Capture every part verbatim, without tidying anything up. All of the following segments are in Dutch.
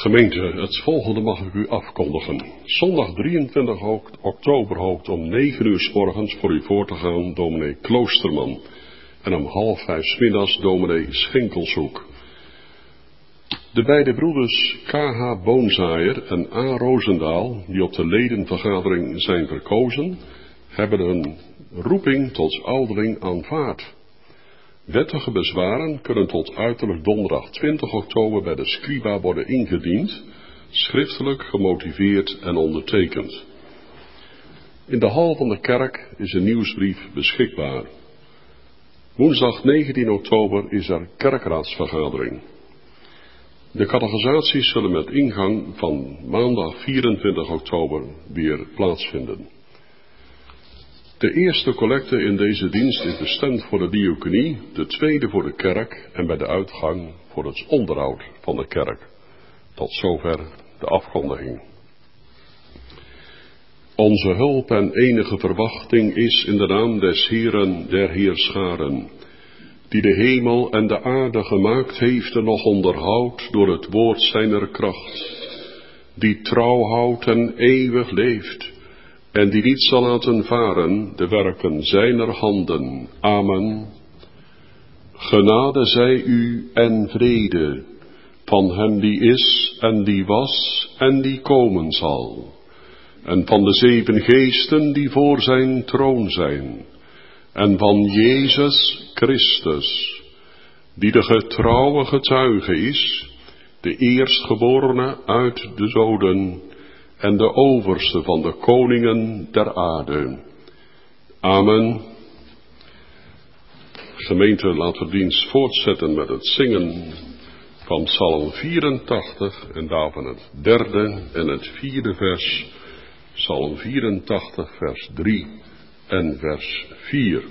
Gemeente, het volgende mag ik u afkondigen. Zondag drieëntwintig oktober hoopt om negen uur 's morgens voor u voor te gaan dominee Kloosterman. En om half vijf 's middags dominee Schinkelshoek. De beide broeders K H Boonzaaier en A. Roosendaal, die op de ledenvergadering zijn verkozen, hebben hun roeping tot ouderling aanvaard. Wettige bezwaren kunnen tot uiterlijk donderdag twintig oktober bij de Scriba worden ingediend, schriftelijk gemotiveerd en ondertekend. In de hal van de kerk is een nieuwsbrief beschikbaar. Woensdag negentien oktober is er kerkraadsvergadering. De catechisaties zullen met ingang van maandag vierentwintig oktober weer plaatsvinden. De eerste collecte in deze dienst is bestemd voor de diaconie, de tweede voor de kerk en bij de uitgang voor het onderhoud van de kerk. Tot zover de afkondiging. Onze hulp en enige verwachting is in de naam des Heeren der Heerscharen, die de hemel en de aarde gemaakt heeft en nog onderhoudt door het woord zijner kracht, die trouw houdt en eeuwig leeft, en die niet zal laten varen de werken zijner handen. Amen. Genade zij u en vrede van hem die is en die was en die komen zal, en van de zeven geesten die voor zijn troon zijn, en van Jezus Christus, die de getrouwe getuige is, de eerstgeborene uit de doden en de overste van de koningen der aarde. Amen. Gemeente, laten we dienst voortzetten met het zingen van Psalm vierentachtig en daarvan het derde en het vierde vers. Psalm vierentachtig vers drie en vers vier.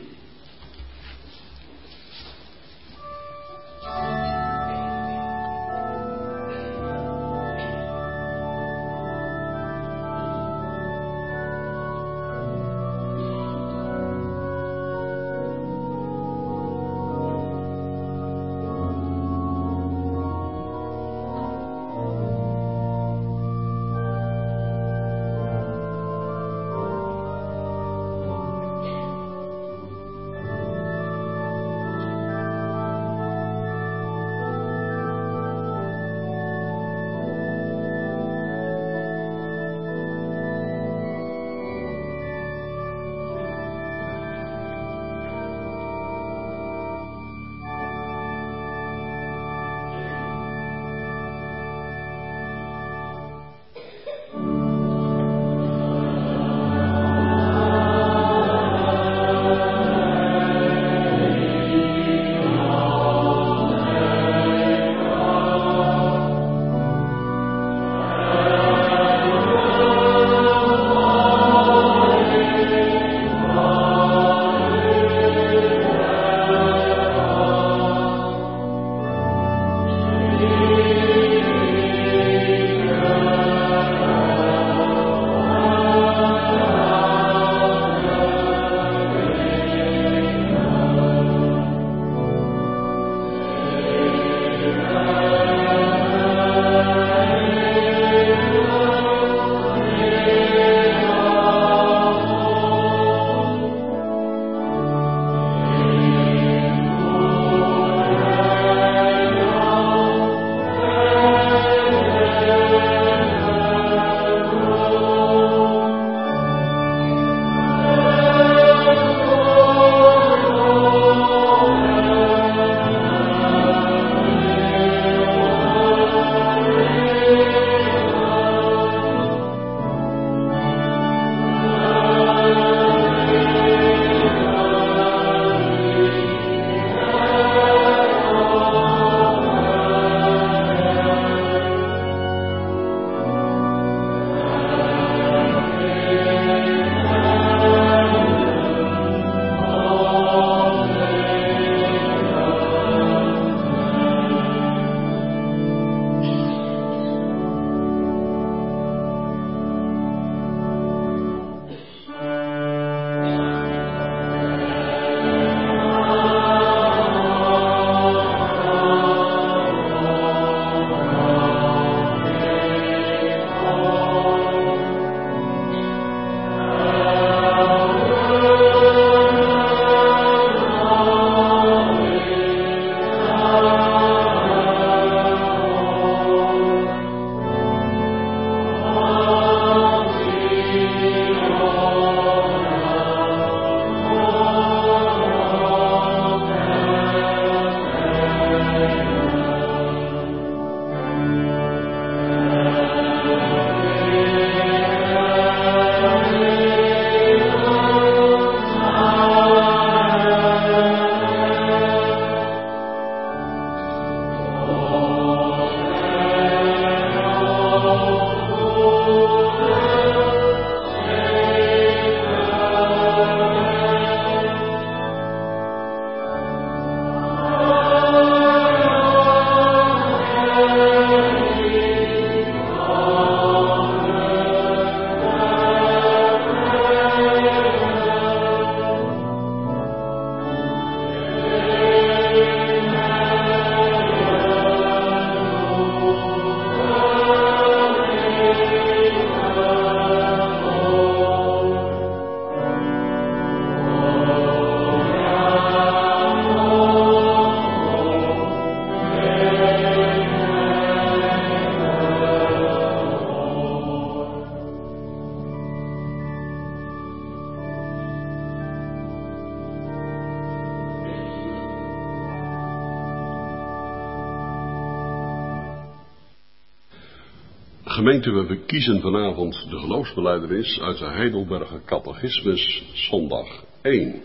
Gemeente, we bekiezen vanavond de geloofsbelijdenis uit de Heidelberger Catechismus, zondag één.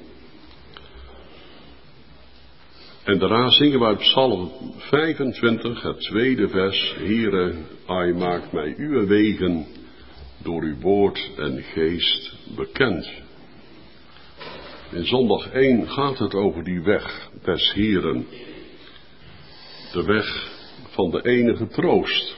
En daarna zingen we uit Psalm vijfentwintig, het tweede vers. Heere, ai maakt mij uw wegen door uw woord en geest bekend. In zondag één gaat het over die weg des Heeren. De weg van de enige troost.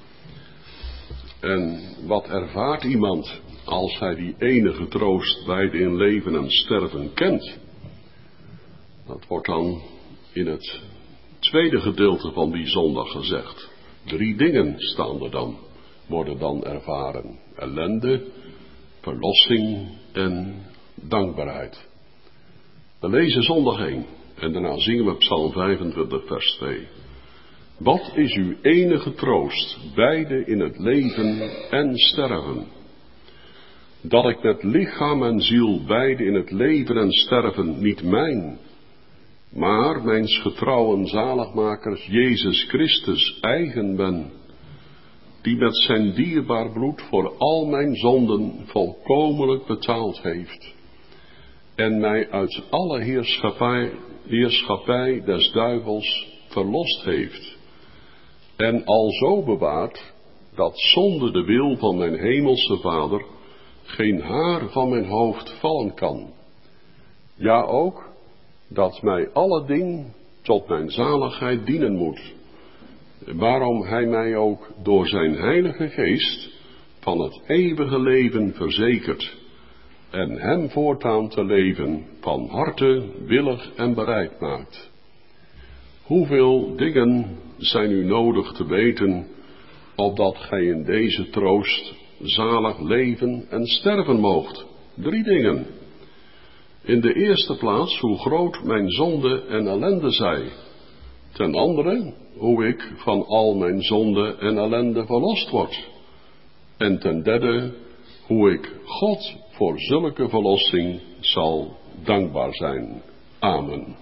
En wat ervaart iemand als hij die enige troost beide in leven en sterven kent? Dat wordt dan in het tweede gedeelte van die zondag gezegd. Drie dingen staan er dan, worden dan ervaren. Ellende, verlossing en dankbaarheid. We lezen zondag één en daarna zingen we Psalm vijfentwintig vers twee. Wat is uw enige troost, beide in het leven en sterven? Dat ik met lichaam en ziel beide in het leven en sterven niet mijn, maar mijns getrouwen zaligmakers Jezus Christus eigen ben, die met zijn dierbaar bloed voor al mijn zonden volkomenlijk betaald heeft en mij uit alle heerschappij, heerschappij des duivels verlost heeft en alzo bewaart dat zonder de wil van mijn hemelse Vader geen haar van mijn hoofd vallen kan. Ja ook dat mij alle ding tot mijn zaligheid dienen moet, waarom hij mij ook door zijn heilige geest van het eeuwige leven verzekert en hem voortaan te leven van harte willig en bereid maakt. Hoeveel dingen zijn u nodig te weten, opdat gij in deze troost zalig leven en sterven moogt? Drie dingen. In de eerste plaats hoe groot mijn zonde en ellende zij. Ten andere hoe ik van al mijn zonde en ellende verlost word. En ten derde hoe ik God voor zulke verlossing zal dankbaar zijn. Amen.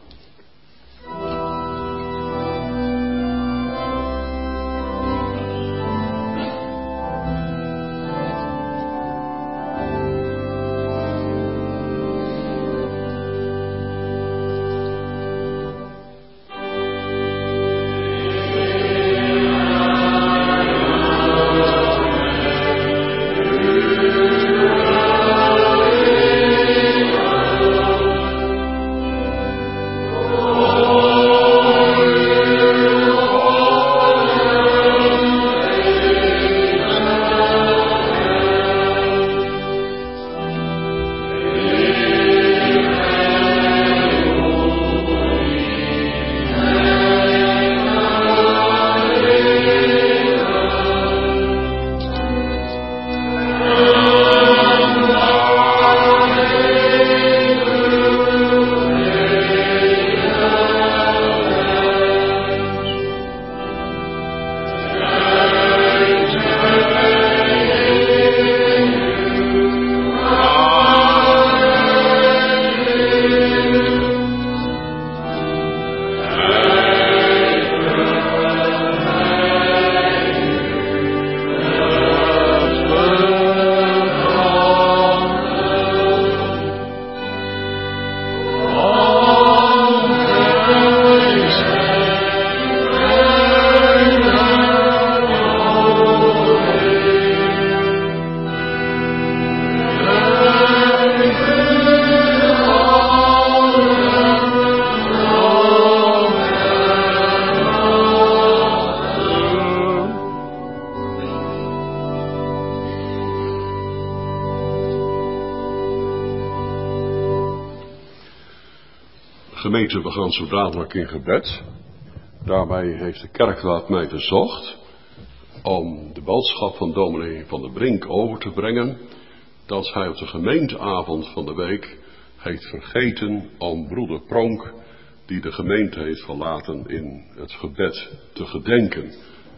Gemeente, we gaan zo dadelijk in gebed. Daarbij heeft de kerkraad mij verzocht om de boodschap van dominee Van der Brink over te brengen, dat hij op de gemeenteavond van de week heeft vergeten om broeder Pronk, die de gemeente heeft verlaten, in het gebed te gedenken.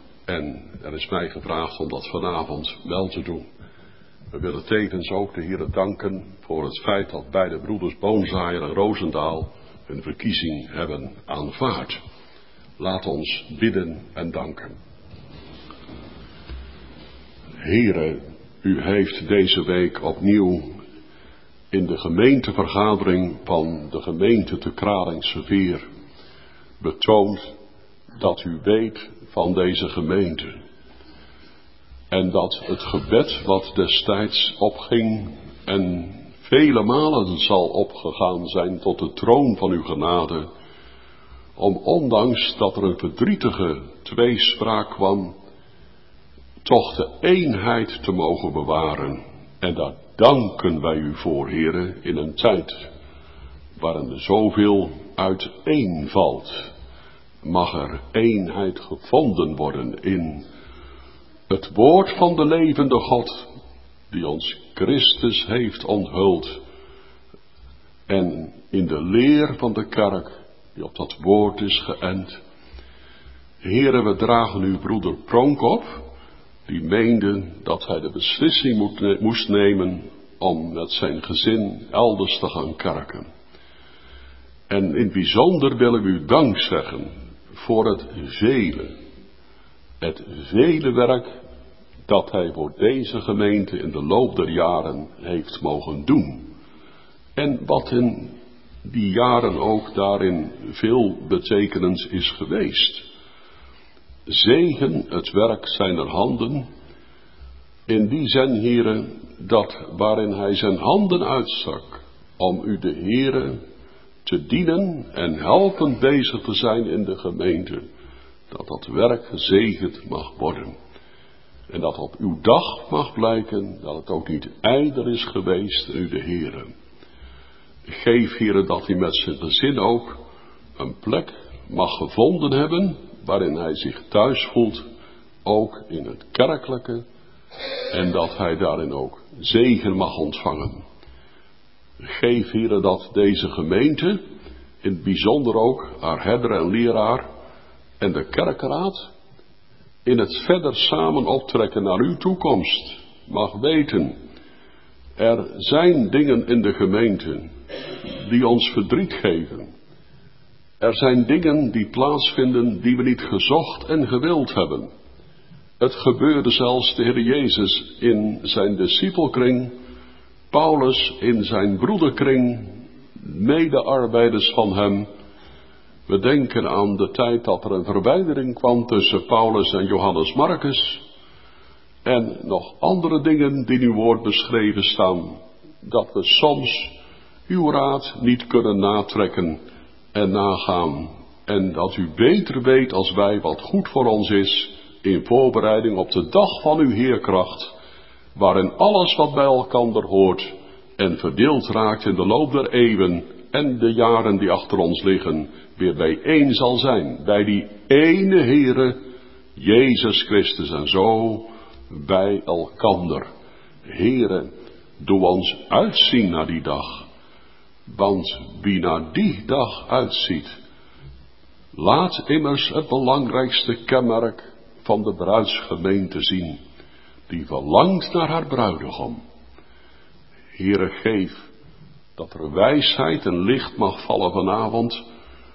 En er is mij gevraagd om dat vanavond wel te doen. We willen tevens ook de Heere danken voor het feit dat beide broeders Boonzaaier en Roosendaal hun verkiezing hebben aanvaard. Laat ons bidden en danken. Heere, u heeft deze week opnieuw in de gemeentevergadering van de gemeente te Kralingse Veer betoond dat u weet van deze gemeente. En dat het gebed wat destijds opging en vele malen zal opgegaan zijn tot de troon van uw genade, om ondanks dat er een verdrietige tweespraak kwam, toch de eenheid te mogen bewaren. En daar danken wij u voor, Heere, in een tijd waarin er zoveel uiteenvalt. Mag er eenheid gevonden worden in het woord van de levende God, die ons Christus heeft onthuld, en in de leer van de kerk, die op dat woord is geënt. Heere, we dragen uw broeder Pronk op, die meende dat hij de beslissing moet, moest nemen om met zijn gezin elders te gaan kerken. En in het bijzonder willen we u dank zeggen voor het vele, het vele werk dat hij voor deze gemeente in de loop der jaren heeft mogen doen. En wat in die jaren ook daarin veel betekenens is geweest. Zegen het werk zijner handen, in die zin, Heere, dat waarin hij zijn handen uitstak om u de Heere te dienen en helpend bezig te zijn in de gemeente, dat dat werk gezegend mag worden. En dat op uw dag mag blijken dat het ook niet ijdel is geweest in u de Heere. Geef, Heere, dat hij met zijn gezin ook een plek mag gevonden hebben waarin hij zich thuis voelt, ook in het kerkelijke, en dat hij daarin ook zegen mag ontvangen. Geef, Heere, dat deze gemeente, in het bijzonder ook haar herder en leraar en de kerkraad, in het verder samen optrekken naar uw toekomst, mag weten, er zijn dingen in de gemeente die ons verdriet geven. Er zijn dingen die plaatsvinden die we niet gezocht en gewild hebben. Het gebeurde zelfs de Heer Jezus in zijn discipelkring, Paulus in zijn broederkring, medearbeiders van hem. We denken aan de tijd dat er een verwijdering kwam tussen Paulus en Johannes Marcus. En nog andere dingen die in uw woord beschreven staan, dat we soms uw raad niet kunnen natrekken en nagaan. En dat u beter weet als wij wat goed voor ons is, in voorbereiding op de dag van uw Heerkracht, waarin alles wat bij elkander hoort en verdeeld raakt in de loop der eeuwen en de jaren die achter ons liggen, weer bijeen zal zijn, bij die ene Heere, Jezus Christus, en zo bij elkander. Heere, doe ons uitzien naar die dag, want wie naar die dag uitziet, laat immers het belangrijkste kenmerk van de bruidsgemeente zien, die verlangt naar haar bruidegom. Heere, geef dat er wijsheid en licht mag vallen vanavond,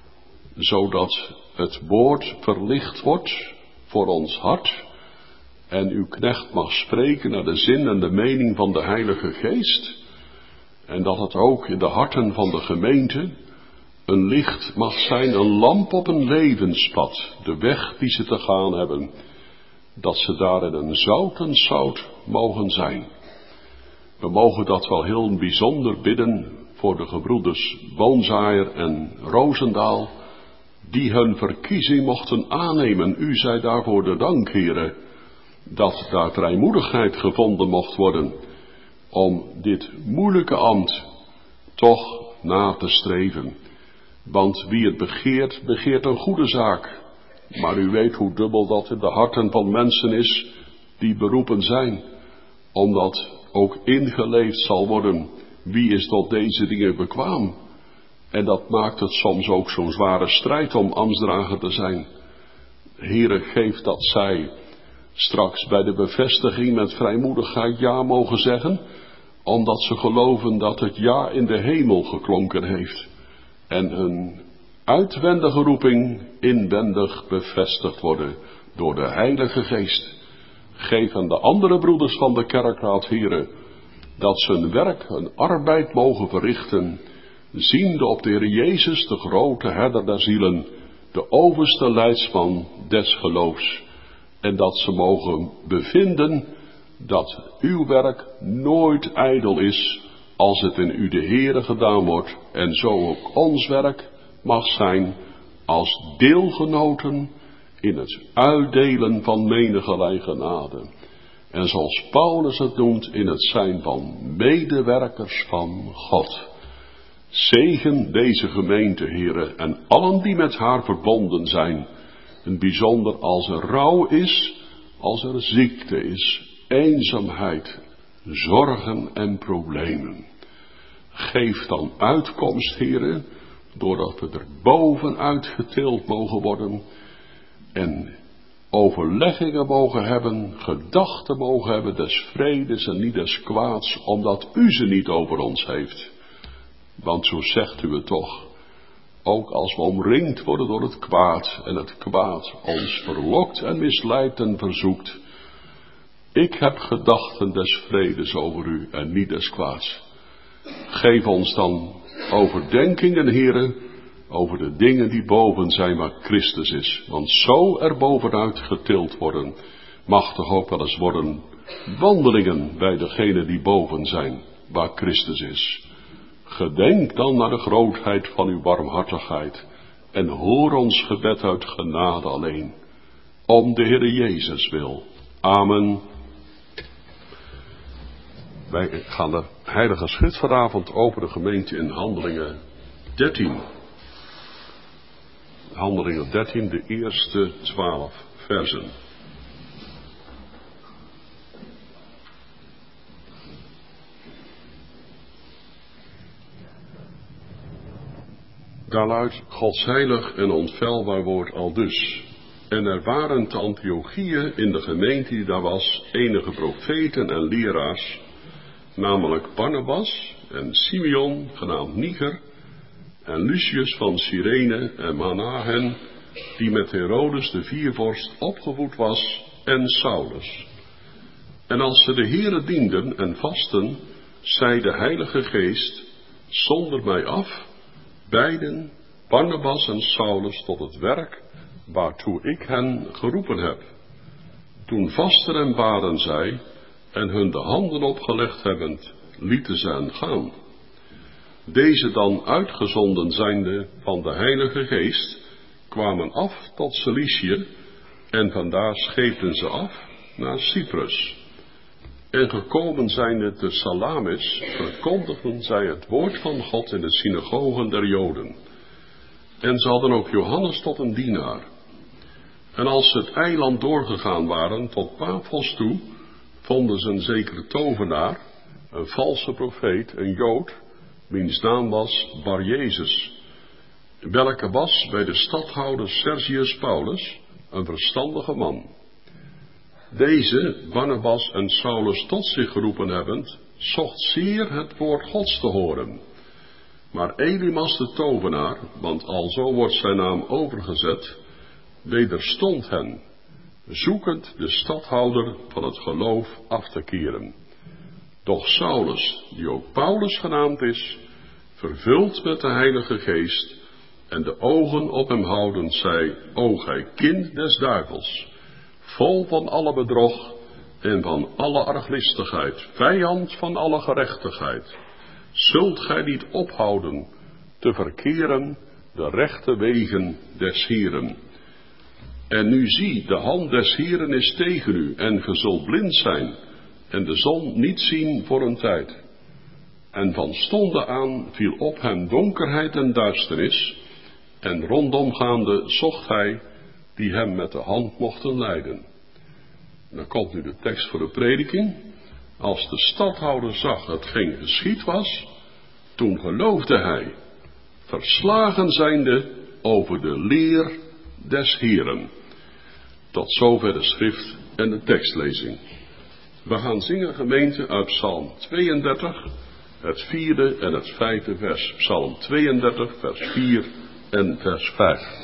zodat het woord verlicht wordt voor ons hart en uw knecht mag spreken naar de zin en de mening van de Heilige Geest, en dat het ook in de harten van de gemeente een licht mag zijn, een lamp op een levenspad, de weg die ze te gaan hebben, dat ze daarin een zout en zout mogen zijn. We mogen dat wel heel bijzonder bidden voor de gebroeders Boonzaaier en Roosendaal, die hun verkiezing mochten aannemen. U zij daarvoor de dank, Heere, dat daar vrijmoedigheid gevonden mocht worden om dit moeilijke ambt toch na te streven. Want wie het begeert, begeert een goede zaak. Maar u weet hoe dubbel dat in de harten van mensen is die beroepen zijn, omdat ook ingeleefd zal worden, wie is tot deze dingen bekwaam? En dat maakt het soms ook zo'n zware strijd om ambtsdrager te zijn. Heere, geef dat zij straks bij de bevestiging met vrijmoedigheid ja mogen zeggen, omdat ze geloven dat het ja in de hemel geklonken heeft en hun uitwendige roeping inwendig bevestigd worden door de Heilige Geest. Geef aan de andere broeders van de kerkraad, Heere, dat ze hun werk, hun arbeid mogen verrichten, ziende op de Heer Jezus, de grote herder der zielen, de overste leidsman des geloofs, en dat ze mogen bevinden dat uw werk nooit ijdel is, als het in u de Heere gedaan wordt, en zo ook ons werk mag zijn als deelgenoten in het uitdelen van menigerlei genade. En zoals Paulus het noemt, in het zijn van medewerkers van God. Zegen deze gemeente, Heere, en allen die met haar verbonden zijn, en bijzonder als er rouw is, als er ziekte is, eenzaamheid, zorgen en problemen. Geef dan uitkomst, Heere, doordat we er bovenuit getild mogen worden en overleggingen mogen hebben, gedachten mogen hebben des vredes en niet des kwaads, omdat u ze niet over ons heeft. Want zo zegt u het toch, ook als we omringd worden door het kwaad en het kwaad ons verlokt en misleidt en verzoekt. Ik heb gedachten des vredes over u en niet des kwaads. Geef ons dan overdenkingen, Heere, over de dingen die boven zijn waar Christus is. Want zo er bovenuit getild worden, mag toch ook wel eens worden wandelingen bij degenen die boven zijn, waar Christus is. Gedenk dan naar de grootheid van uw barmhartigheid en hoor ons gebed uit genade alleen, om de Heere Jezus wil. Amen. Wij gaan de heilige schrift vanavond over de gemeente in Handelingen dertien. Handelingen dertien, de eerste twaalf versen. Daar luidt Gods heilig en onfeilbaar woord aldus. En er waren te Antiochië in de gemeente die daar was enige profeten en leraars, namelijk Barnabas en Simeon, genaamd Niger, en Lucius van Cyrene en Manahen, die met Herodes de viervorst opgevoed was, en Saulus. En als ze de Heere dienden en vasten, zei de Heilige Geest, zonder mij af, beiden, Barnabas en Saulus, tot het werk waartoe ik hen geroepen heb. Toen vasten en baden zij, en hun de handen opgelegd hebbend, lieten ze hen gaan. Deze dan uitgezonden zijnde van de Heilige Geest, kwamen af tot Cilicië, en vandaar scheepten ze af naar Cyprus. En gekomen zijnde te Salamis, verkondigden zij het woord van God in de synagogen der Joden. En ze hadden ook Johannes tot een dienaar. En als ze het eiland doorgegaan waren tot Paphos toe, vonden ze een zekere tovenaar, een valse profeet, een Jood, wiens naam was Bar Jezus, welke was bij de stadhouder Sergius Paulus, een verstandige man. Deze, Barnabas en Saulus tot zich geroepen hebbend, zocht zeer het woord Gods te horen. Maar Elimas de tovenaar, want alzo wordt zijn naam overgezet, wederstond hen, zoekend de stadhouder van het geloof af te keren. Doch Saulus, die ook Paulus genaamd is, vervuld met de Heilige Geest en de ogen op hem houdend, zei, o gij kind des duivels, vol van alle bedrog en van alle arglistigheid, vijand van alle gerechtigheid, zult gij niet ophouden te verkeren de rechte wegen des Heeren. En nu zie, de hand des Heeren is tegen u, en ge zult blind zijn, en de zon niet zien voor een tijd. En van stonde aan viel op hem donkerheid en duisternis, en rondomgaande zocht hij, die hem met de hand mochten leiden. En dan komt nu de tekst voor de prediking. Als de stadhouder zag hetgeen geschied was, toen geloofde hij, verslagen zijnde over de leer des Heeren. Tot zover de schrift en de tekstlezing. We gaan zingen, gemeente, uit Psalm tweeëndertig, het vierde en het vijfde vers. Psalm tweeëndertig, vers vier en vers vijf.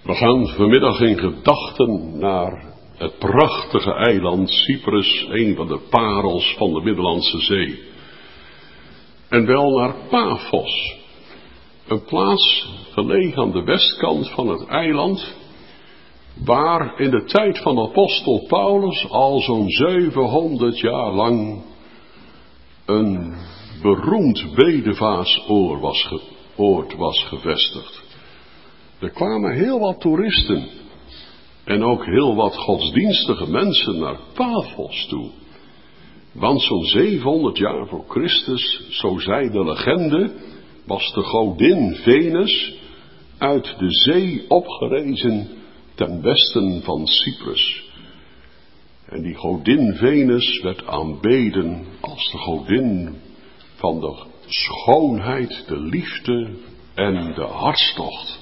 We gaan vanmiddag in gedachten naar het prachtige eiland Cyprus, een van de parels van de Middellandse Zee. En wel naar Paphos, een plaats gelegen aan de westkant van het eiland, waar in de tijd van de apostel Paulus al zo'n zevenhonderd jaar lang een beroemd bedevaartsoord was, ge, oord was gevestigd. Er kwamen heel wat toeristen en ook heel wat godsdienstige mensen naar Paphos toe. Want zo'n zevenhonderd jaar voor Christus, zo zei de legende, was de godin Venus uit de zee opgerezen ten westen van Cyprus. En die godin Venus werd aanbeden als de godin van de schoonheid, de liefde en de hartstocht.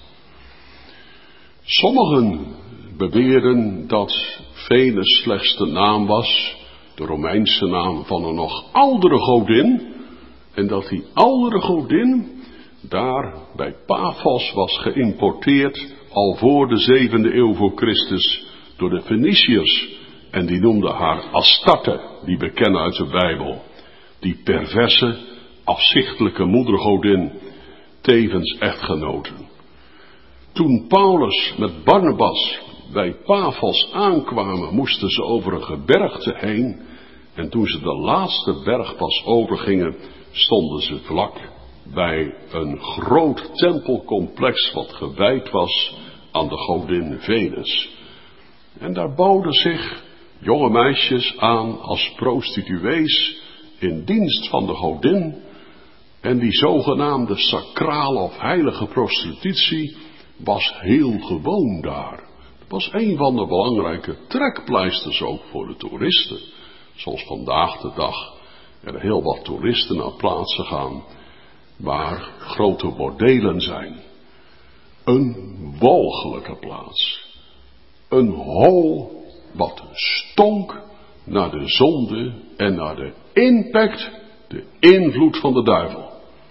Sommigen beweerden dat Venus slechts de naam was, de Romeinse naam van een nog oudere godin, en dat die oudere godin daar bij Paphos was geïmporteerd al voor de zevende eeuw voor Christus door de Feniciërs. En die noemden haar Astarte, die we kennen uit de Bijbel. Die perverse, afzichtelijke moedergodin, tevens echtgenoten. Toen Paulus met Barnabas bij Paphos aankwamen, moesten ze over een gebergte heen. En toen ze de laatste bergpas overgingen, stonden ze vlak bij een groot tempelcomplex wat gewijd was aan de godin Venus. En daar boden zich jonge meisjes aan als prostituees in dienst van de godin. En die zogenaamde sacrale of heilige prostitutie was heel gewoon daar. Het was een van de belangrijke trekpleisters ook voor de toeristen. Zoals vandaag de dag er heel wat toeristen naar plaatsen gaan waar grote bordelen zijn. Een walgelijke plaats. Een hol wat stonk naar de zonde en naar de impact, de invloed van de duivel.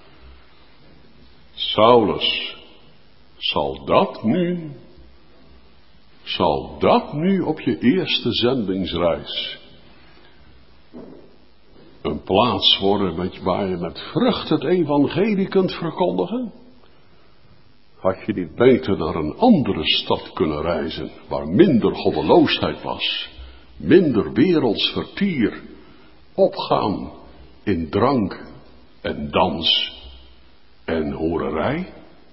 Saulus, zal dat nu, zal dat nu op je eerste zendingsreis een plaats worden met, waar je met vrucht het evangelie kunt verkondigen? Had je niet beter naar een andere stad kunnen reizen, waar minder goddeloosheid was, minder werelds vertier, opgaan in drank en dans en horerij?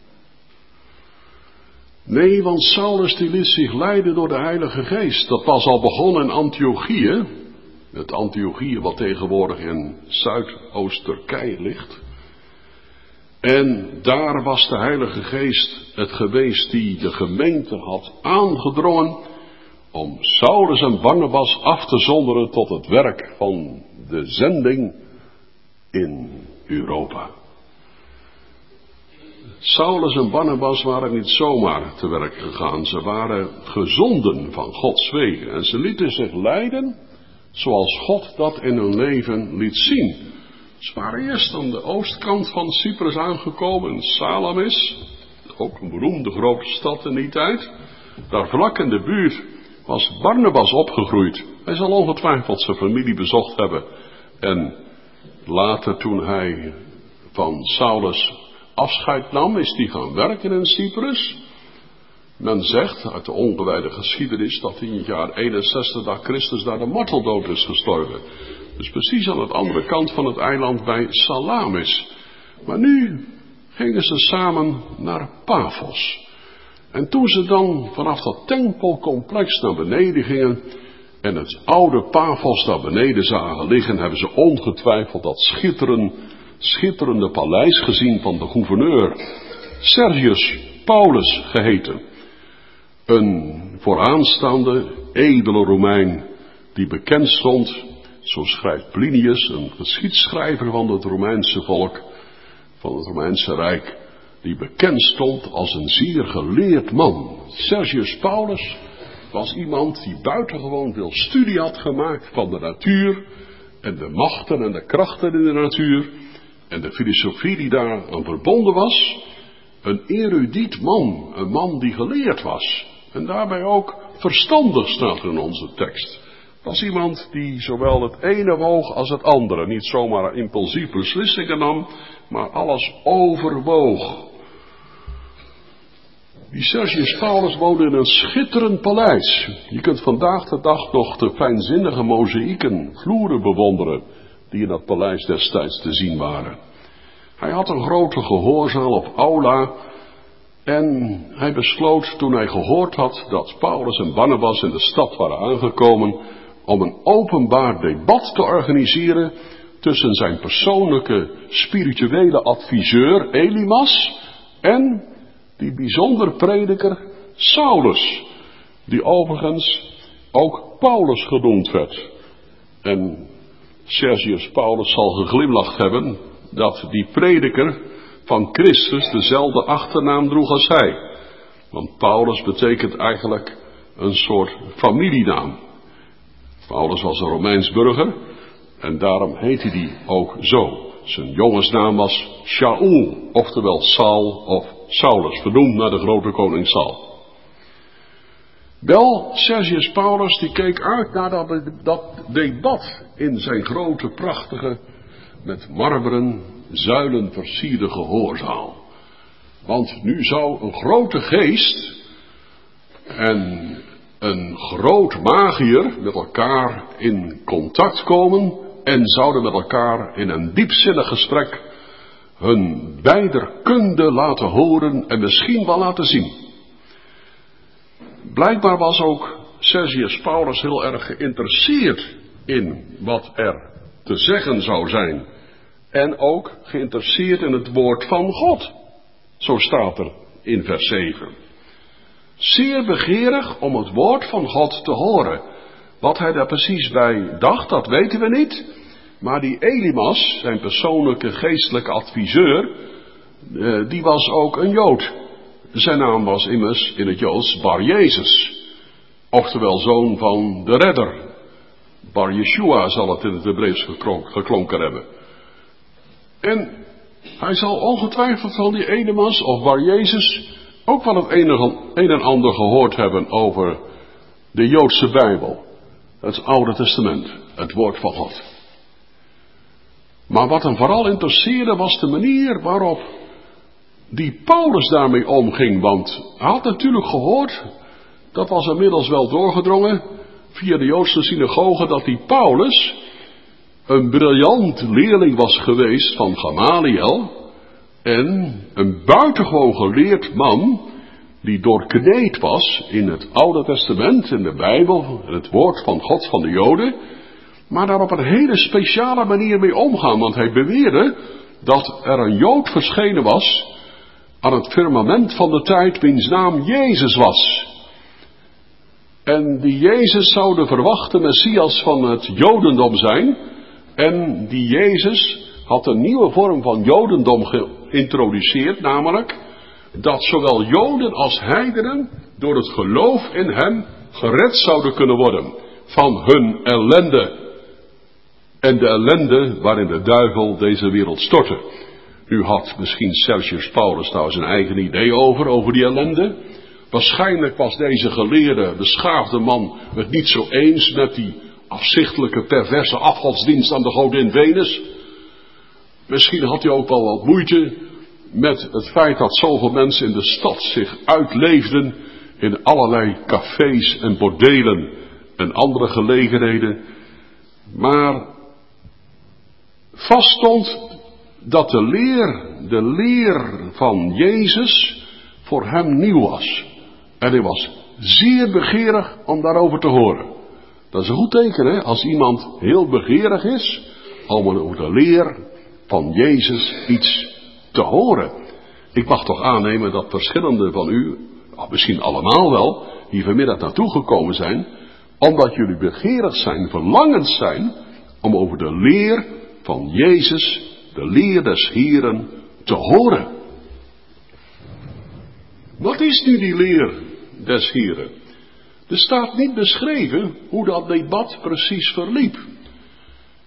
Nee, want Saulus die liet zich leiden door de Heilige Geest. Dat was al begonnen in Antiochië, het Antiochië wat tegenwoordig in Zuidoost-Turkije ligt. En daar was de Heilige Geest het geweest die de gemeente had aangedrongen om Saulus en Barnabas af te zonderen tot het werk van de zending in Europa. Saulus en Barnabas waren niet zomaar te werk gegaan, ze waren gezonden van Gods wegen en ze lieten zich leiden zoals God dat in hun leven liet zien. Ze waren eerst aan de oostkant van Cyprus aangekomen, in Salamis, ook een beroemde grote stad in die tijd. Daar vlak in de buurt was Barnabas opgegroeid. Hij zal ongetwijfeld zijn familie bezocht hebben. En later, toen hij van Saulus afscheid nam, is hij gaan werken in Cyprus. Men zegt uit de ongewijde geschiedenis dat hij in het jaar eenenzestig na Christus daar de marteldood is gestorven. Dus precies aan de andere kant van het eiland bij Salamis. Maar nu gingen ze samen naar Paphos. En toen ze dan vanaf dat tempelcomplex naar beneden gingen en het oude Paphos daar beneden zagen liggen, hebben ze ongetwijfeld dat schitterend, schitterende paleis gezien van de gouverneur Sergius Paulus geheten. Een vooraanstaande, edele Romein die bekend stond, zo schrijft Plinius, een geschiedschrijver van het Romeinse volk, van het Romeinse Rijk, die bekend stond als een zeer geleerd man. Sergius Paulus was iemand die buitengewoon veel studie had gemaakt van de natuur en de machten en de krachten in de natuur en de filosofie die daar aan verbonden was. een erudiet man, een man die geleerd was. En daarbij ook verstandig staat er in onze tekst. Dat is iemand die zowel het ene woog als het andere, niet zomaar impulsief beslissingen nam, maar alles overwoog. Die Sergius Paulus woonde in een schitterend paleis. Je kunt vandaag de dag nog de fijnzinnige mozaïeken, vloeren bewonderen, die in dat paleis destijds te zien waren. Hij had een grote gehoorzaal of aula en hij besloot toen hij gehoord had dat Paulus en Barnabas in de stad waren aangekomen om een openbaar debat te organiseren tussen zijn persoonlijke spirituele adviseur Elymas en die bijzonder prediker Saulus, die overigens ook Paulus genoemd werd. En Sergius Paulus zal geglimlacht hebben dat die prediker van Christus dezelfde achternaam droeg als hij. Want Paulus betekent eigenlijk een soort familienaam. Paulus was een Romeins burger en daarom heette hij ook zo. Zijn jongensnaam was Shaul, oftewel Saul of Saulus, vernoemd naar de grote koning Saul. Wel, Sergius Paulus die keek uit naar dat, dat debat in zijn grote, prachtige, met marmeren zuilen versierde gehoorzaal. Want nu zou een grote geest en een groot magier met elkaar in contact komen en zouden met elkaar in een diepzinnig gesprek hun beider kunde laten horen en misschien wel laten zien. Blijkbaar was ook Sergius Paulus heel erg geïnteresseerd in wat er te zeggen zou zijn. En ook geïnteresseerd in het woord van God. Zo staat er in vers zeven. Zeer begeerig om het woord van God te horen. Wat hij daar precies bij dacht, dat weten we niet. Maar die Elymas, zijn persoonlijke geestelijke adviseur, die was ook een Jood. Zijn naam was immers in het Joods Bar Jezus. Oftewel zoon van de redder. Bar Yeshua zal het in het Hebreeuws geklonken hebben. En hij zal ongetwijfeld van die Elymas of Bar Jezus ook wel het een en ander gehoord hebben over de Joodse Bijbel. Het Oude Testament, het woord van God. Maar wat hem vooral interesseerde was de manier waarop die Paulus daarmee omging. Want hij had natuurlijk gehoord, dat was inmiddels wel doorgedrongen via de Joodse synagoge, dat die Paulus een briljant leerling was geweest van Gamaliel en een buitengewoon geleerd man die doorkneed was in het Oude Testament, in de Bijbel, in het woord van God van de Joden, maar daar op een hele speciale manier mee omgaan, want hij beweerde dat er een Jood verschenen was aan het firmament van de tijd, wiens naam Jezus was. En die Jezus zou de verwachte Messias van het Jodendom zijn. En die Jezus had een nieuwe vorm van Jodendom geïntroduceerd, namelijk dat zowel Joden als heidenen door het geloof in hem gered zouden kunnen worden van hun ellende. En de ellende waarin de duivel deze wereld stortte. Nu had misschien Sergius Paulus daar zijn eigen idee over, over die ellende. Waarschijnlijk was deze geleerde, beschaafde man het niet zo eens met die afzichtelijke, perverse afgodsdienst aan de godin Venus. Misschien had hij ook wel wat moeite met het feit dat zoveel mensen in de stad zich uitleefden in allerlei cafés en bordelen en andere gelegenheden. Maar vaststond dat de leer, de leer van Jezus voor hem nieuw was. En hij was zeer begeerig om daarover te horen. Dat is een goed teken, hè? Als iemand heel begeerig is om over de leer van Jezus iets te horen. Ik mag toch aannemen dat verschillende van u, misschien allemaal wel, hier vanmiddag naartoe gekomen zijn, omdat jullie begeerig zijn, verlangend zijn, om over de leer van Jezus, de leer des Heren, te horen. Wat is nu die leer des Heren? Er staat niet beschreven hoe dat debat precies verliep.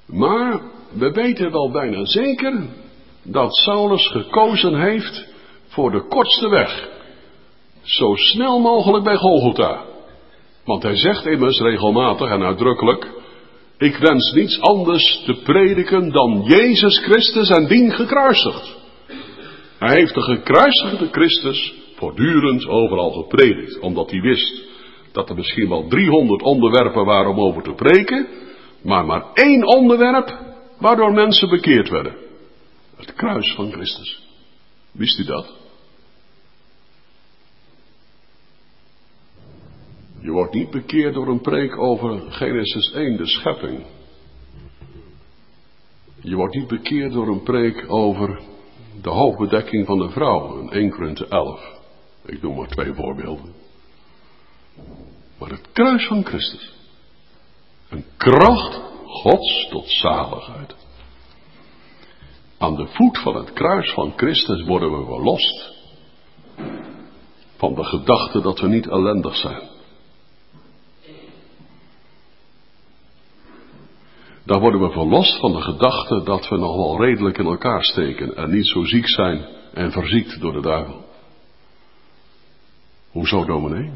Maar we weten wel bijna zeker dat Saulus gekozen heeft voor de kortste weg. Zo snel mogelijk bij Golgotha. Want hij zegt immers regelmatig en uitdrukkelijk: ik wens niets anders te prediken dan Jezus Christus en dien gekruisigd. Hij heeft de gekruisigde Christus voortdurend overal gepredikt. Omdat hij wist dat er misschien wel driehonderd onderwerpen waren om over te preken. Maar maar één onderwerp waardoor mensen bekeerd werden. Het kruis van Christus. Wist u dat? Je wordt niet bekeerd door een preek over Genesis één, de schepping. Je wordt niet bekeerd door een preek over de hoofdbedekking van de vrouw, in Eerste Korinthe elf. Ik noem maar twee voorbeelden. Maar het kruis van Christus. Een kracht Gods tot zaligheid. Aan de voet van het kruis van Christus worden we verlost van de gedachte dat we niet ellendig zijn. Dan worden we verlost van de gedachte dat we nog wel redelijk in elkaar steken en niet zo ziek zijn en verziekt door de duivel. Hoezo, dominee?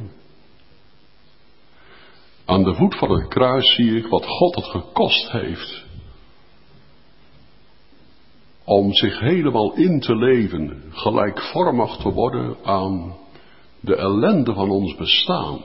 Aan de voet van het kruis zie ik wat God het gekost heeft om zich helemaal in te leven, gelijkvormig te worden aan de ellende van ons bestaan.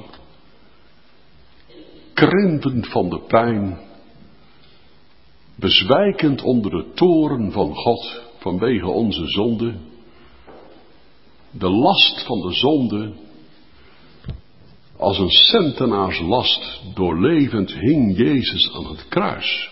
Krimpend van de pijn, bezwijkend onder de toorn van God vanwege onze zonde. De last van de zonde als een centenaarslast doorlevend hing Jezus aan het kruis.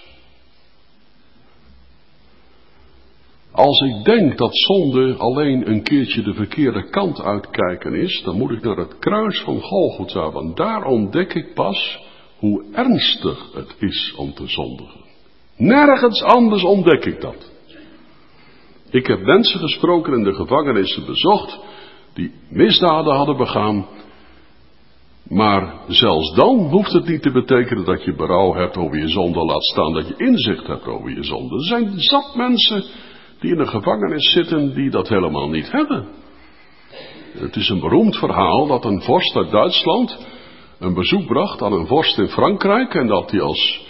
Als ik denk dat zonde alleen een keertje de verkeerde kant uitkijken is, dan moet ik naar het kruis van Golgotha, want daar ontdek ik pas hoe ernstig het is om te zondigen. Nergens anders ontdek ik dat. Ik heb mensen gesproken in de gevangenissen bezocht die misdaden hadden begaan. Maar zelfs dan hoeft het niet te betekenen dat je berouw hebt over je zonde, laat staan dat je inzicht hebt over je zonde. Er zijn zat mensen die in de gevangenis zitten die dat helemaal niet hebben. Het is een beroemd verhaal dat een vorst uit Duitsland een bezoek bracht aan een vorst in Frankrijk en dat hij als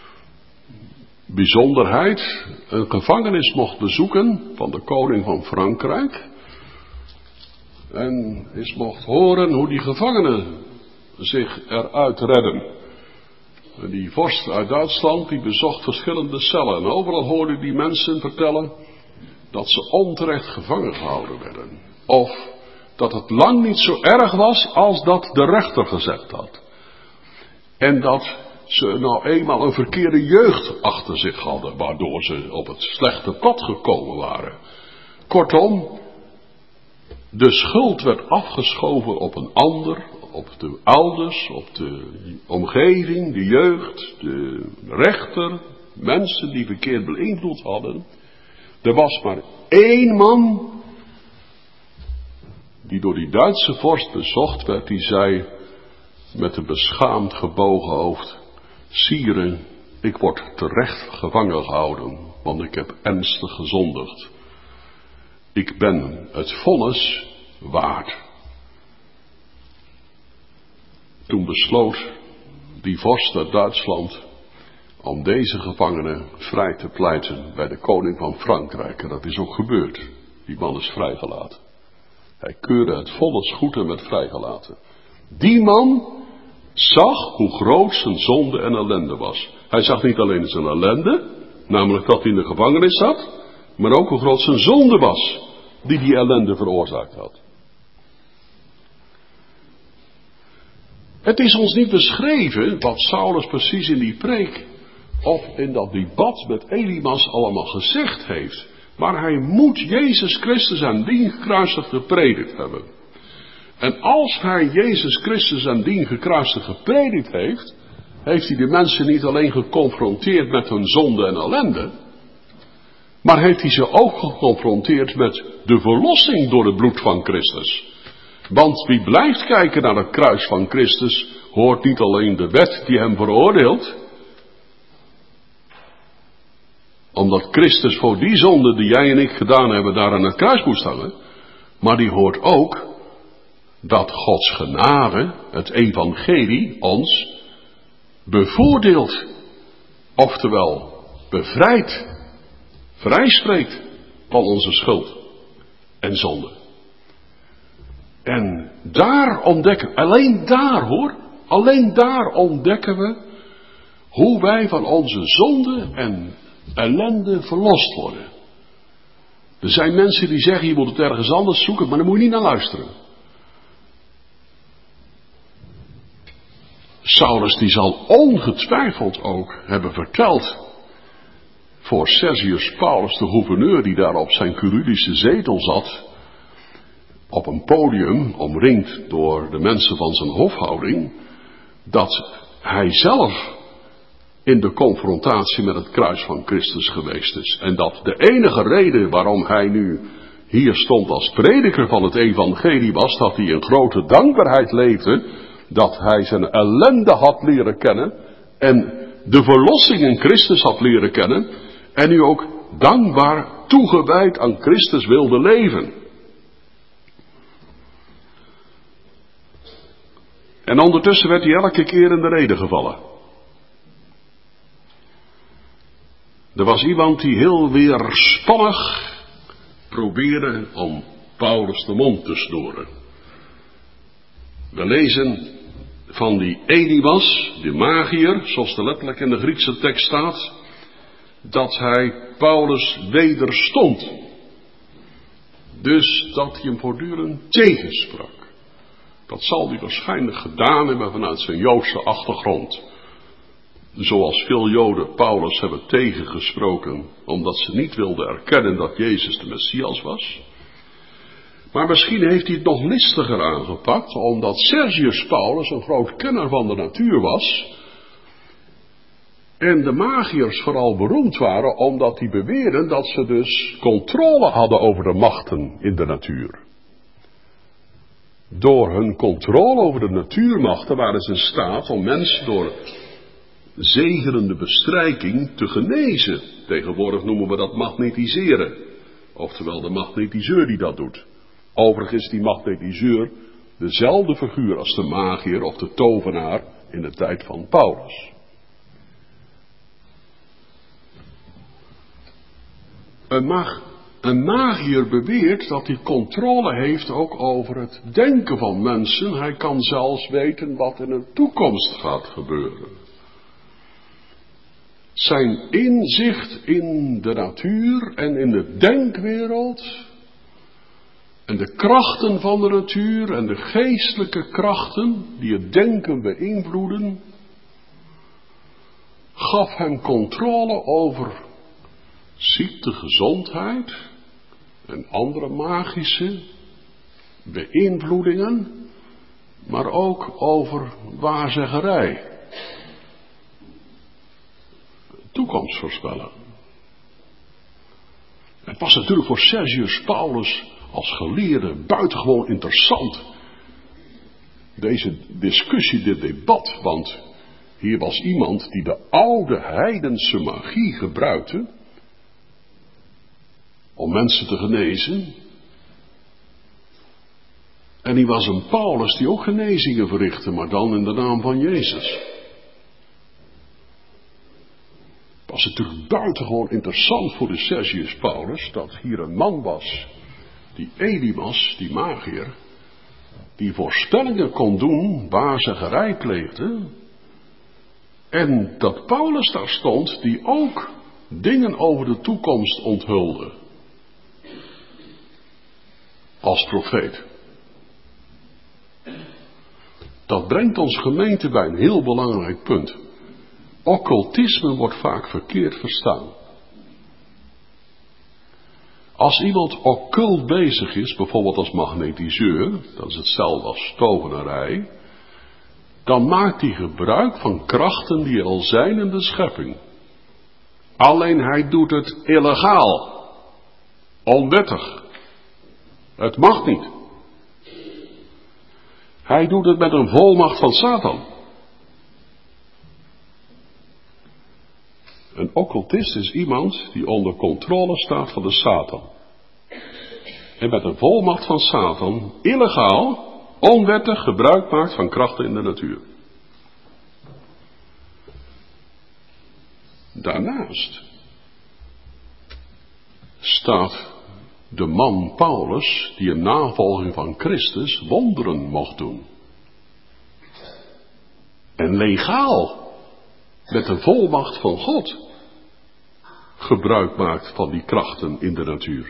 bijzonderheid een gevangenis mocht bezoeken van de koning van Frankrijk. En eens mocht horen hoe die gevangenen zich eruit redden. En die vorst uit Duitsland die bezocht verschillende cellen. En overal hoorde die mensen vertellen dat ze onterecht gevangen gehouden werden. Of dat het lang niet zo erg was als dat de rechter gezegd had. En dat ze nou eenmaal een verkeerde jeugd achter zich hadden, waardoor ze op het slechte pad gekomen waren. Kortom, de schuld werd afgeschoven op een ander, op de ouders, op de omgeving, de jeugd, de rechter, mensen die verkeerd beïnvloed hadden. Er was maar één man die door die Duitse vorst bezocht werd, die zei met een beschaamd gebogen hoofd: Sire, ik word terecht gevangen gehouden, want ik heb ernstig gezondigd. Ik ben het vonnis waard. Toen besloot die vorst uit Duitsland om deze gevangenen vrij te pleiten bij de koning van Frankrijk. En dat is ook gebeurd. Die man is vrijgelaten. Hij keurde het vonnis goed en werd vrijgelaten. Die man zag hoe groot zijn zonde en ellende was. Hij zag niet alleen zijn ellende, namelijk dat hij in de gevangenis zat, maar ook hoe groot zijn zonde was, die die ellende veroorzaakt had. Het is ons niet beschreven wat Saulus precies in die preek of in dat debat met Elimas allemaal gezegd heeft. Maar hij moet Jezus Christus aan dien gekruisigd gepredikt hebben. En als hij Jezus Christus aan dien gekruisigd gepredikt heeft, heeft hij de mensen niet alleen geconfronteerd met hun zonde en ellende, maar heeft hij ze ook geconfronteerd met de verlossing door het bloed van Christus. Want wie blijft kijken naar het kruis van Christus, hoort niet alleen de wet die hem veroordeelt, omdat Christus voor die zonde die jij en ik gedaan hebben daar aan het kruis moest hangen, Maar die hoort ook dat Gods genade, het evangelie, ons bevoordeelt. Oftewel, bevrijdt, vrijspreekt van onze schuld en zonde. En daar ontdekken, alleen daar hoor, alleen daar ontdekken we hoe wij van onze zonde en ellende verlost worden. Er zijn mensen die zeggen, je moet het ergens anders zoeken, maar daar moet je niet naar luisteren. Saulus die zal ongetwijfeld ook hebben verteld voor Sergius Paulus, de gouverneur die daar op zijn curulische zetel zat, op een podium, omringd door de mensen van zijn hofhouding, dat hij zelf in de confrontatie met het kruis van Christus geweest is. En dat de enige reden waarom hij nu hier stond als prediker van het evangelie was, dat hij in grote dankbaarheid leefde, dat hij zijn ellende had leren kennen en de verlossing in Christus had leren kennen en nu ook dankbaar toegewijd aan Christus wilde leven. En ondertussen werd hij elke keer in de rede gevallen. Er was iemand die heel weerspannig probeerde om Paulus de mond te snoeren. We lezen van die Elimas, de magier, zoals er letterlijk in de Griekse tekst staat, dat hij Paulus wederstond. Dus dat hij hem voortdurend tegensprak. Dat zal hij waarschijnlijk gedaan hebben vanuit zijn Joodse achtergrond. Zoals veel Joden Paulus hebben tegengesproken, omdat ze niet wilden erkennen dat Jezus de Messias was. Maar misschien heeft hij het nog listiger aangepakt, omdat Sergius Paulus een groot kenner van de natuur was. En de magiërs vooral beroemd waren, omdat die beweerden dat ze dus controle hadden over de machten in de natuur. Door hun controle over de natuurmachten waren ze in staat om mensen door zegenende bestrijking te genezen. Tegenwoordig noemen we dat magnetiseren. Oftewel de magnetiseur die dat doet. Overigens is die magnetiseur dezelfde figuur als de magier of de tovenaar in de tijd van Paulus. Een, mag, een magier beweert dat hij controle heeft ook over het denken van mensen. Hij kan zelfs weten wat in de toekomst gaat gebeuren. Zijn inzicht in de natuur en in de denkwereld en de krachten van de natuur en de geestelijke krachten die het denken beïnvloeden, gaf hem controle over ziekte, gezondheid en andere magische beïnvloedingen, maar ook over waarzeggerij. Toekomst voorspellen. Het was natuurlijk voor Sergius Paulus als geleerde buitengewoon interessant. Deze discussie, dit debat, want hier was iemand die de oude heidense magie gebruikte om mensen te genezen. En die was een Paulus die ook genezingen verrichtte, maar dan in de naam van Jezus. Het was natuurlijk buitengewoon interessant voor de Sergius Paulus dat hier een man was, die Elimas, die magier, die voorspellingen kon doen, waarzeggerij pleegde, en dat Paulus daar stond die ook dingen over de toekomst onthulde, als profeet. Dat brengt ons gemeente bij een heel belangrijk punt. Occultisme wordt vaak verkeerd verstaan. Als iemand occult bezig is, bijvoorbeeld als magnetiseur, dat is hetzelfde als tovenarij, dan maakt hij gebruik van krachten die er al zijn in de schepping. Alleen hij doet het illegaal, onwettig. Het mag niet. Hij doet het met een volmacht van Satan. Een occultist is iemand die onder controle staat van de Satan. en met een volmacht van Satan illegaal, onwettig gebruik maakt van krachten in de natuur. Daarnaast staat de man Paulus die in navolging van Christus wonderen mocht doen. En legaal, met de volmacht van God, gebruik maakt van die krachten in de natuur.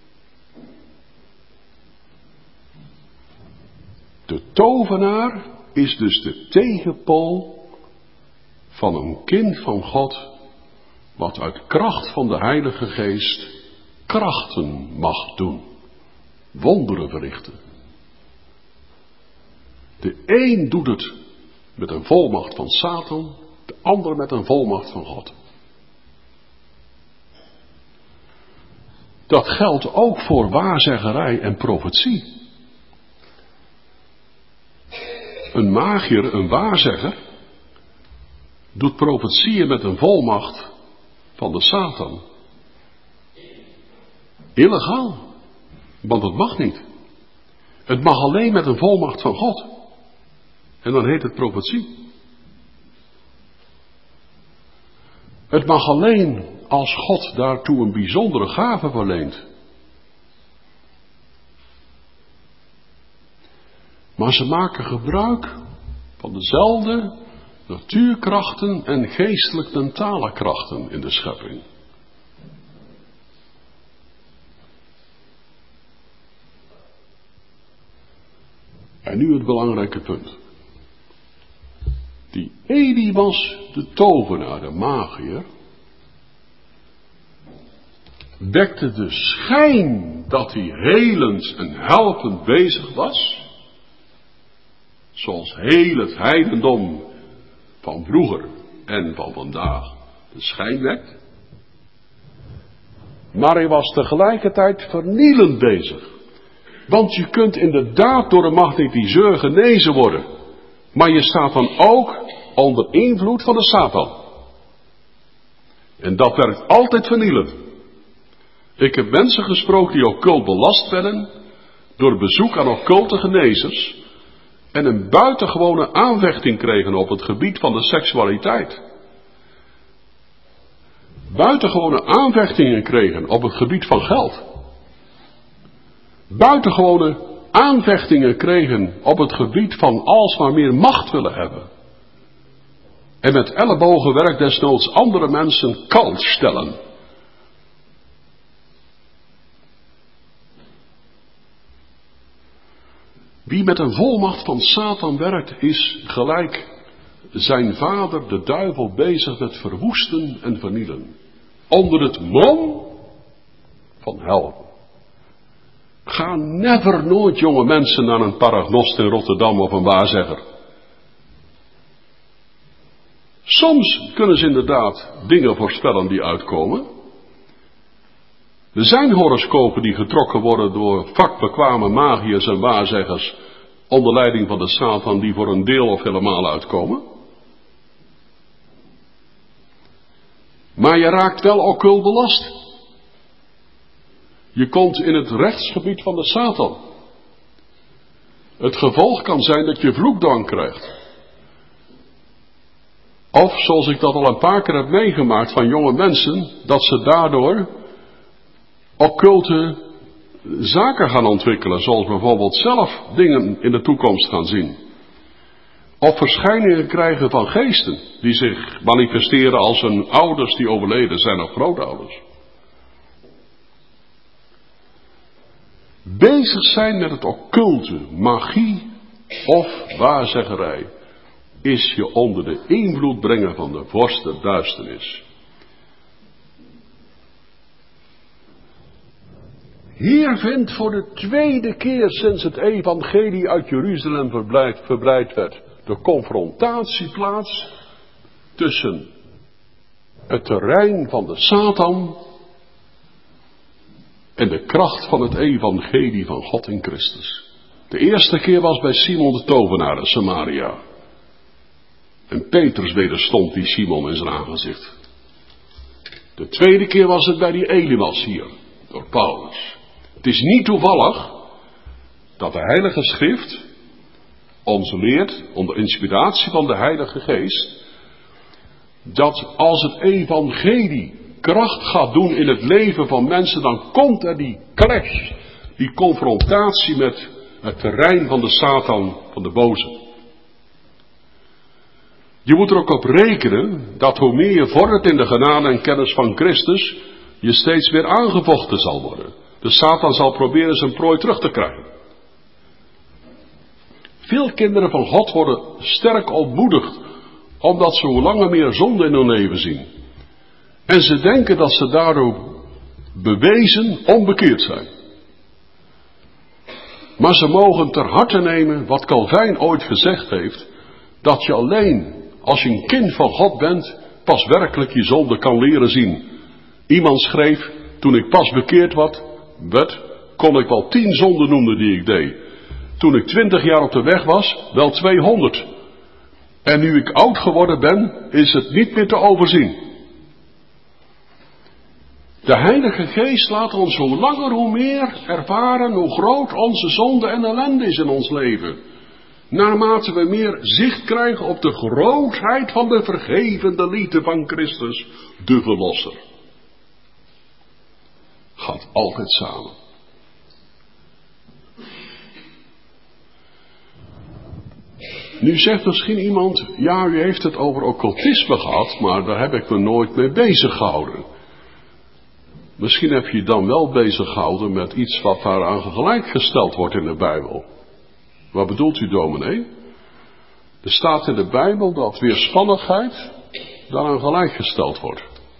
De tovenaar is dus de tegenpool van een kind van God, wat uit kracht van de Heilige Geest krachten mag doen, wonderen verrichten. De een doet het met een volmacht van Satan, de ander met een volmacht van God. Dat geldt ook voor waarzeggerij en profetie. Een magier, een waarzegger, doet profetieën met een volmacht van de Satan. Illegaal, want het mag niet. Het mag alleen met een volmacht van God. En dan heet het profetie. Het mag alleen als God daartoe een bijzondere gave verleent. Maar ze maken gebruik van dezelfde natuurkrachten en geestelijk-mentale krachten in de schepping. En nu het belangrijke punt. Die Elimas, de tovenaar, de magier, wekte de schijn dat hij helend en helpend bezig was, zoals heel het heidendom van vroeger en van vandaag de schijn wekt. Maar hij was tegelijkertijd vernielend bezig. Want je kunt inderdaad door een magnetiseur genezen worden. Maar je staat dan ook onder invloed van de Satan. En dat werkt altijd vernielend. Ik heb mensen gesproken die occult belast werden door bezoek aan occulte genezers en een buitengewone aanvechting kregen op het gebied van de seksualiteit. Buitengewone aanvechtingen kregen op het gebied van geld. Buitengewone aanvechtingen kregen op het gebied van alsmaar meer macht willen hebben. En met ellebogenwerk desnoods andere mensen kalt stellen. Wie met een volmacht van Satan werkt, is gelijk zijn vader, de duivel, bezig met verwoesten en vernielen. Onder het mom van helpen. Ga never nooit, jonge mensen, naar een paragnost in Rotterdam of een waarzegger. Soms kunnen ze inderdaad dingen voorspellen die uitkomen. Er zijn horoscopen die getrokken worden door vakbekwame magiërs en waarzeggers onder leiding van de Satan die voor een deel of helemaal uitkomen. Maar je raakt wel occult belast. Je komt in het rechtsgebied van de Satan. Het gevolg kan zijn dat je vloekdwang krijgt. Of, zoals ik dat al een paar keer heb meegemaakt van jonge mensen, dat ze daardoor occulte zaken gaan ontwikkelen, zoals bijvoorbeeld zelf dingen in de toekomst gaan zien. Of verschijningen krijgen van geesten, die zich manifesteren als hun ouders die overleden zijn of grootouders. Bezig zijn met het occulte, magie of waarzeggerij, is je onder de invloed brengen van de vorst der duisternis. Hier vindt voor de tweede keer sinds het evangelie uit Jeruzalem verbreid werd de confrontatie plaats tussen het terrein van de Satan en de kracht van het evangelie van God in Christus. De eerste keer was bij Simon de tovenaar in Samaria. En Petrus wederstond die Simon in zijn aangezicht. De tweede keer was het bij die Elimas hier, door Paulus. Het is niet toevallig dat de Heilige Schrift ons leert, onder inspiratie van de Heilige Geest, dat als het evangelie kracht gaat doen in het leven van mensen, dan komt er die clash, die confrontatie met het terrein van de Satan, van de boze. Je moet er ook op rekenen dat hoe meer je vordert in de genade en kennis van Christus, je steeds weer aangevochten zal worden. De Satan zal proberen zijn prooi terug te krijgen. Veel kinderen van God worden sterk ontmoedigd, omdat ze hoe langer meer zonde in hun leven zien. En ze denken dat ze daardoor bewezen onbekeerd zijn. Maar ze mogen ter harte nemen wat Calvijn ooit gezegd heeft, dat je alleen als je een kind van God bent, pas werkelijk je zonde kan leren zien. Iemand schreef, toen ik pas bekeerd werd, kon ik wel tien zonden noemen die ik deed. Toen ik twintig jaar op de weg was, wel tweehonderd. En nu ik oud geworden ben, is het niet meer te overzien. De Heilige Geest laat ons hoe langer hoe meer ervaren hoe groot onze zonde en ellende is in ons leven. Naarmate we meer zicht krijgen op de grootheid van de vergevende liefde van Christus, de Verlosser. Gaat altijd samen. Nu zegt misschien iemand, ja, u heeft het over occultisme gehad, maar daar heb ik me nooit mee bezig gehouden. Misschien heb je je dan wel bezig gehouden met iets wat daaraan gelijkgesteld wordt in de Bijbel. Wat bedoelt u, dominee? Er staat in de Bijbel dat weerspannigheid daaraan gelijkgesteld wordt.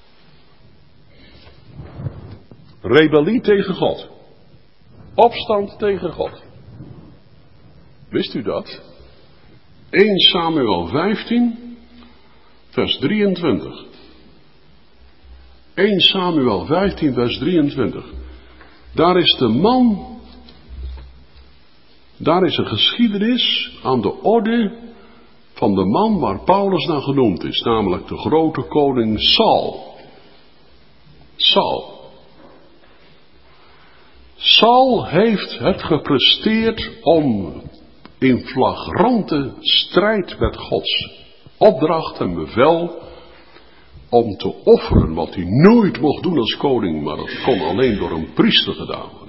Rebellie tegen God. Opstand tegen God. Wist u dat? Eerste Samuel vijftien, vers drieëntwintig. Eerste Samuel vijftien, vers drieëntwintig. Daar is de man, daar is een geschiedenis aan de orde van de man waar Paulus naar genoemd is, namelijk de grote koning Saul. Saul. Saul heeft het gepresteerd om in flagrante strijd met Gods opdracht en bevel om te offeren wat hij nooit mocht doen als koning, maar dat kon alleen door een priester gedaan worden.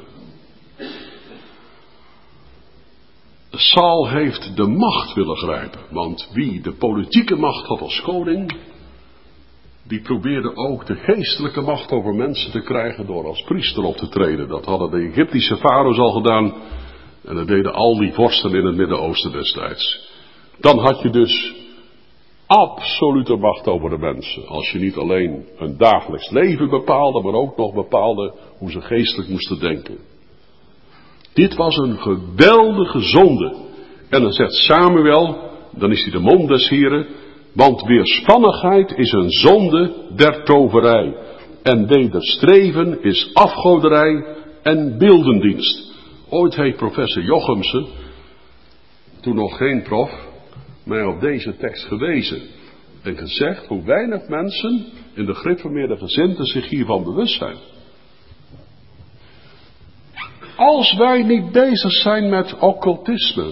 Saul heeft de macht willen grijpen, want wie de politieke macht had als koning, die probeerde ook de geestelijke macht over mensen te krijgen door als priester op te treden. Dat hadden de Egyptische farao's al gedaan en dat deden al die vorsten in het Midden-Oosten destijds. Dan had je dus absolute macht over de mensen, als je niet alleen hun dagelijks leven bepaalde, maar ook nog bepaalde hoe ze geestelijk moesten denken. Dit was een geweldige zonde. En dan zegt Samuel, dan is hij de mond des Heren, want weerspannigheid is een zonde der toverij. En wederstreven is afgoderij en beeldendienst. Ooit heeft professor Jochemsen, toen nog geen prof, mij op deze tekst gewezen. En gezegd hoe weinig mensen in de gereformeerde gezinten zich hiervan bewust zijn. Als wij niet bezig zijn met occultisme,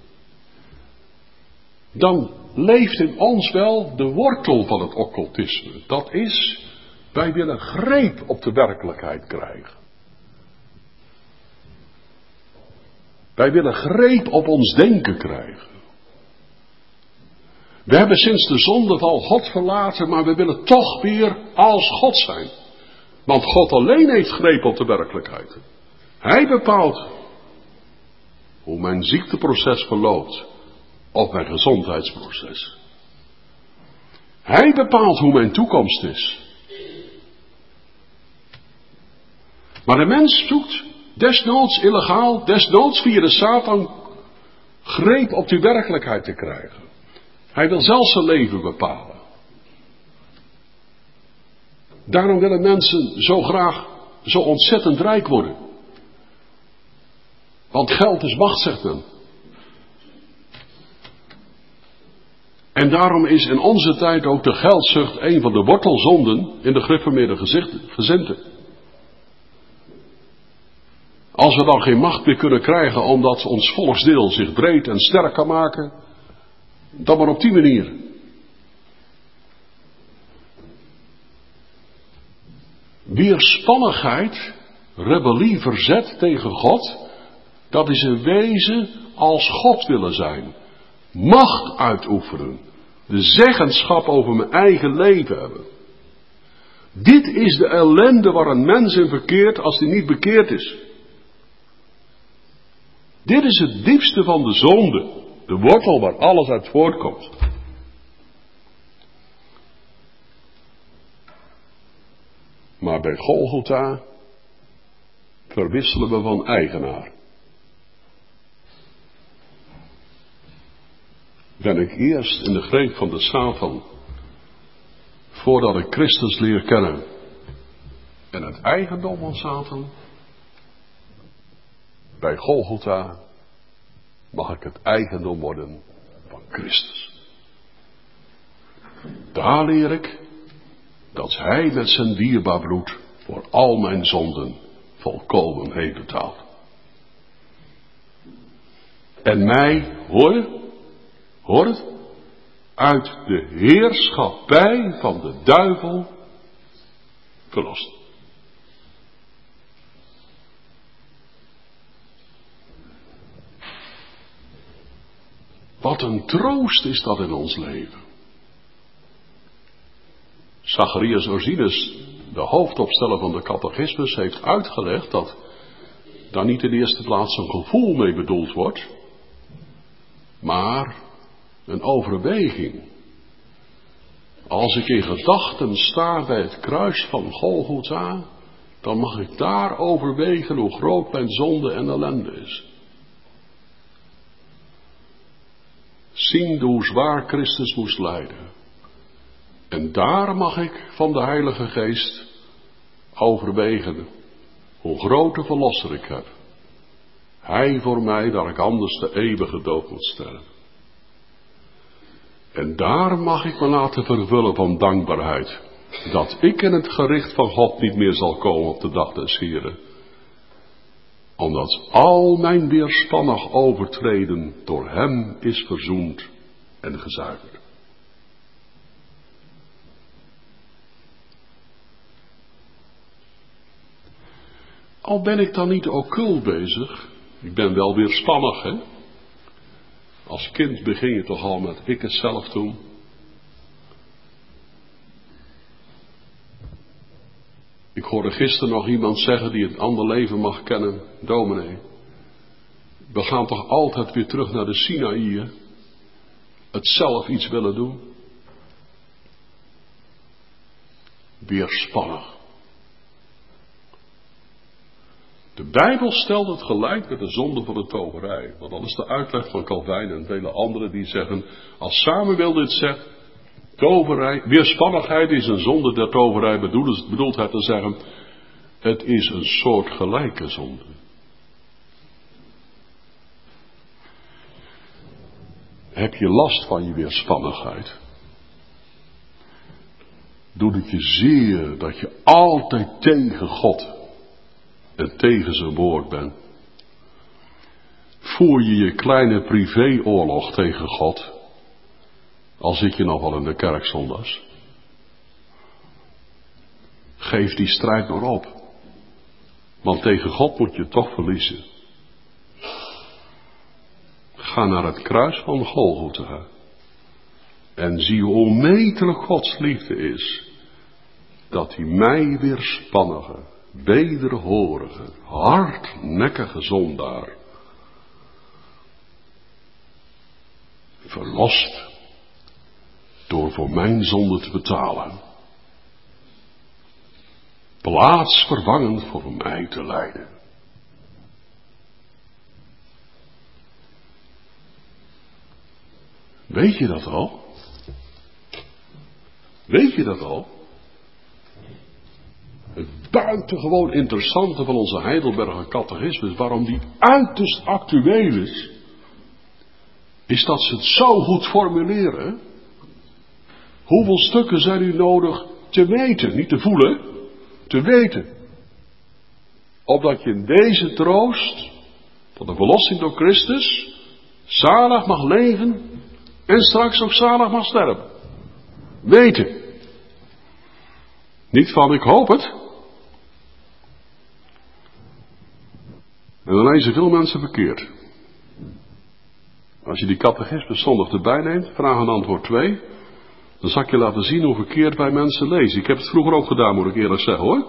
dan leeft in ons wel de wortel van het occultisme. Dat is, wij willen greep op de werkelijkheid krijgen. Wij willen greep op ons denken krijgen. We hebben sinds de zondeval God verlaten, maar we willen toch weer als God zijn. Want God alleen heeft greep op de werkelijkheid. Hij bepaalt hoe mijn ziekteproces verloopt, of mijn gezondheidsproces. Hij bepaalt hoe mijn toekomst is. Maar de mens zoekt desnoods illegaal, desnoods via de Satan, greep op die werkelijkheid te krijgen. Hij wil zelf zijn leven bepalen. Daarom willen mensen zo graag zo ontzettend rijk worden. Want geld is macht, zegt men. En daarom is in onze tijd ook de geldzucht een van de wortelzonden in de gereformeerde gezinten. Als we dan geen macht meer kunnen krijgen omdat ons volksdeel zich breed en sterk kan maken, dan maar op die manier. Weerspannigheid, rebellie, verzet tegen God, dat is een wezen als God willen zijn. Macht uitoefenen. De zeggenschap over mijn eigen leven hebben. Dit is de ellende waar een mens in verkeert als hij niet bekeerd is. Dit is het diepste van de zonde. De wortel waar alles uit voortkomt. Maar bij Golgotha verwisselen we van eigenaar. Ben ik eerst in de greep van de Satan, voordat ik Christus leer kennen. En het eigendom van Satan, bij Golgotha mag ik het eigendom worden van Christus. Daar leer ik dat Hij met zijn dierbaar bloed voor al mijn zonden volkomen heeft betaald. En mij, hoor je, hoor het, uit de heerschappij van de duivel verlost. Wat een troost is dat in ons leven. Zacharias Ursinus, de hoofdopsteller van de catechismus, heeft uitgelegd dat daar niet in de eerste plaats een gevoel mee bedoeld wordt, maar een overweging. Als ik in gedachten sta bij het kruis van Golgotha, dan mag ik daar overwegen hoe groot mijn zonde en ellende is. Zien hoe zwaar Christus moest lijden. En daar mag ik van de Heilige Geest overwegen hoe groot de verlosser ik heb. Hij voor mij, dat ik anders de eeuwige dood moet sterven. En daar mag ik me laten vervullen van dankbaarheid. Dat ik in het gericht van God niet meer zal komen op de dag des Heren. Omdat al mijn weerspannig overtreden door hem is verzoend en gezuiverd. Al ben ik dan niet occult bezig, ik ben wel weerspannig, hè. Als kind begin je toch al met ik het zelf doen. Ik hoorde gisteren nog iemand zeggen die een ander leven mag kennen. Dominee, we gaan toch altijd weer terug naar de Sinaï. Het zelf iets willen doen. Weerspannig. De Bijbel stelt het gelijk met de zonde van de toverij. Want dat is de uitleg van Calvijn en vele anderen die zeggen, als Samuel dit zegt, toverij, weerspannigheid is een zonde der toverij, bedoelt, bedoelt hij te zeggen, het is een soort gelijke zonde. Heb je last van je weerspannigheid? Doet het je zeer dat je altijd tegen God en tegen zijn woord bent? Voer je je kleine privéoorlog tegen God? Al zit je nog wel in de kerk zondags. Geef die strijd maar op. Want tegen God moet je toch verliezen. Ga naar het kruis van Golgotha. En zie hoe onmetelijk Gods liefde is. Dat hij mij weerspannige, wederhorige, hardnekkige zondaar verlost door voor mijn zonde te betalen. Plaatsvervangend voor mij te lijden. Weet je dat al? Weet je dat al? Het buitengewoon interessante van onze Heidelberger catechismus, waarom die uiterst actueel is, is dat ze het zo goed formuleren. Hoeveel stukken zijn u nodig te weten, niet te voelen, te weten, opdat je in deze troost van de verlossing door Christus zalig mag leven en straks ook zalig mag sterven. Weten. Niet van ik hoop het. En dan lezen veel mensen verkeerd. Als je die catechismus zondag erbij neemt, vraag en antwoord twee, dan zal ik je laten zien hoe verkeerd wij mensen lezen. Ik heb het vroeger ook gedaan, moet ik eerlijk zeggen hoor.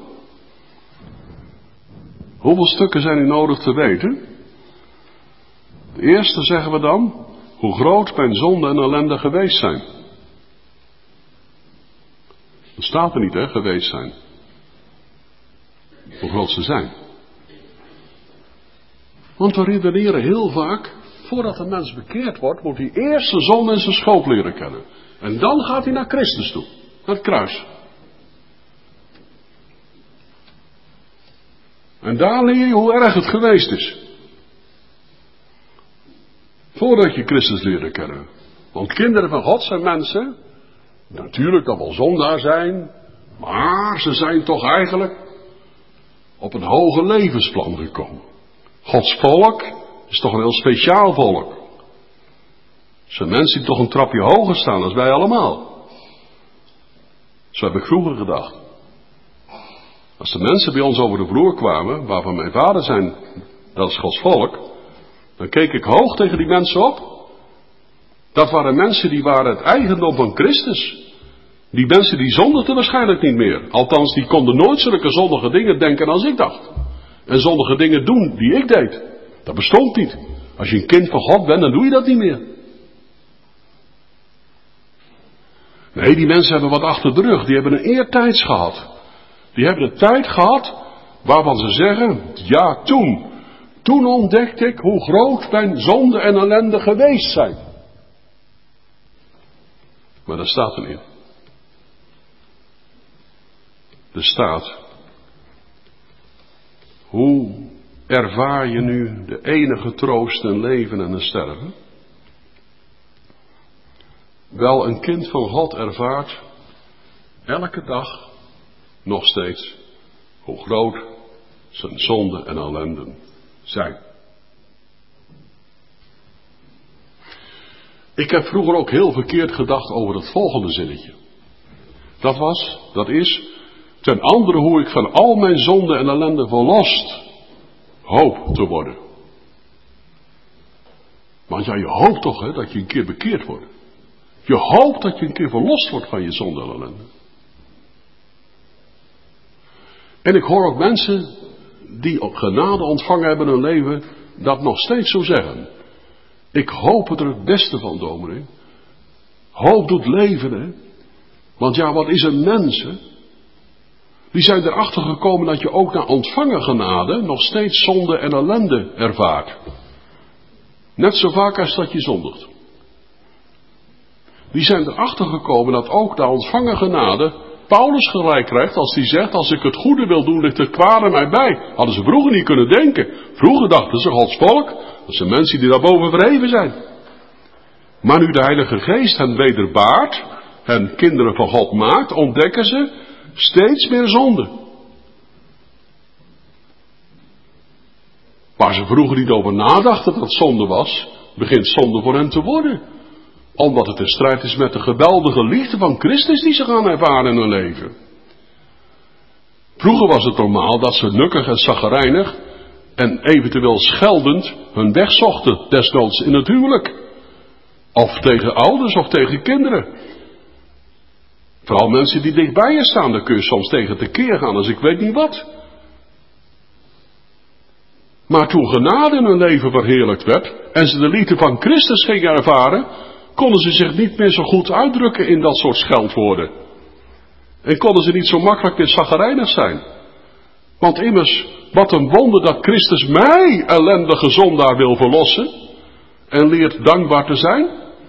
Hoeveel stukken zijn er nodig te weten? De eerste zeggen we dan, hoe groot mijn zonde en ellende geweest zijn. Dat staat er niet, hè, geweest zijn. Hoe groot ze zijn. Want we redeneren heel vaak, voordat een mens bekeerd wordt, moet hij eerst zijn zonde en zijn schuld leren kennen. En dan gaat hij naar Christus toe, naar het kruis. En daar leer je hoe erg het geweest is. Voordat je Christus leert kennen. Want kinderen van God zijn mensen, natuurlijk dat wel zondaar zijn, maar ze zijn toch eigenlijk op een hoger levensplan gekomen. Gods volk is toch een heel speciaal volk. Het zijn mensen die toch een trapje hoger staan dan wij allemaal. Zo heb ik vroeger gedacht. Als de mensen bij ons over de vloer kwamen, waarvan mijn vader zijn, dat is Gods volk, dan keek ik hoog tegen die mensen op. Dat waren mensen die waren het eigendom van Christus. Die mensen die zondigden waarschijnlijk niet meer. Althans, die konden nooit zulke zondige dingen denken als ik dacht. En zondige dingen doen die ik deed. Dat bestond niet. Als je een kind van God bent, dan doe je dat niet meer. Nee, die mensen hebben wat achter de rug. Die hebben een eertijds gehad. Die hebben de tijd gehad waarvan ze zeggen, ja toen. Toen ontdekte ik hoe groot mijn zonde en ellende geweest zijn. Maar dat staat er niet. Er staat, hoe ervaar je nu de enige troost in leven en in sterven? Wel, een kind van God ervaart elke dag nog steeds hoe groot zijn zonde en ellenden zijn. Ik heb vroeger ook heel verkeerd gedacht over het volgende zinnetje. Dat was, dat is, ten andere hoe ik van al mijn zonde en ellende verlost hoop te worden. Want ja, je hoopt toch hè, dat je een keer bekeerd wordt. Je hoopt dat je een keer verlost wordt van je zonde en ellende. En ik hoor ook mensen die op genade ontvangen hebben in hun leven, dat nog steeds zo zeggen. Ik hoop er het beste van, dominee. Hoop doet leven, hè. Want ja, wat is een mens, hè? Die zijn erachter gekomen dat je ook na ontvangen genade nog steeds zonde en ellende ervaart. Net zo vaak als dat je zondigt. Die zijn erachter gekomen dat ook na ontvangen genade Paulus gelijk krijgt als hij zegt, als ik het goede wil doen, ligt het kwade mij bij. Hadden ze vroeger niet kunnen denken. Vroeger dachten ze, Gods volk, dat zijn mensen die daarboven verheven zijn. Maar nu de Heilige Geest hen wederbaart, hen kinderen van God maakt, ontdekken ze steeds meer zonde. Waar ze vroeger niet over nadachten dat zonde was, begint zonde voor hen te worden. Omdat het in strijd is met de geweldige liefde van Christus die ze gaan ervaren in hun leven. Vroeger was het normaal dat ze nukkig en chagrijnig en eventueel scheldend hun weg zochten, desnoods in het huwelijk. Of tegen ouders of tegen kinderen. Vooral mensen die dichtbij je staan, daar kun je soms tegen tekeer gaan als ik weet niet wat. Maar toen genade in hun leven verheerlijkt werd en ze de liefde van Christus gingen ervaren, konden ze zich niet meer zo goed uitdrukken in dat soort scheldwoorden. En konden ze niet zo makkelijk meer chagrijnig zijn. Want immers, wat een wonder dat Christus mij, ellendige zondaar, wil verlossen en leert dankbaar te zijn.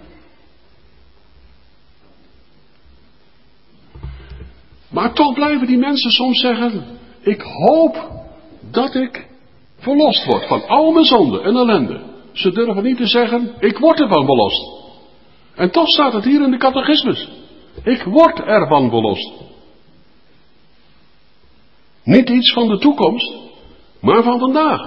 Maar toch blijven die mensen soms zeggen, ik hoop dat ik verlost word van al mijn zonde en ellende. Ze durven niet te zeggen, ik word ervan verlost. En toch staat het hier in de catechismus. Ik word ervan verlost. Niet iets van de toekomst, maar van vandaag.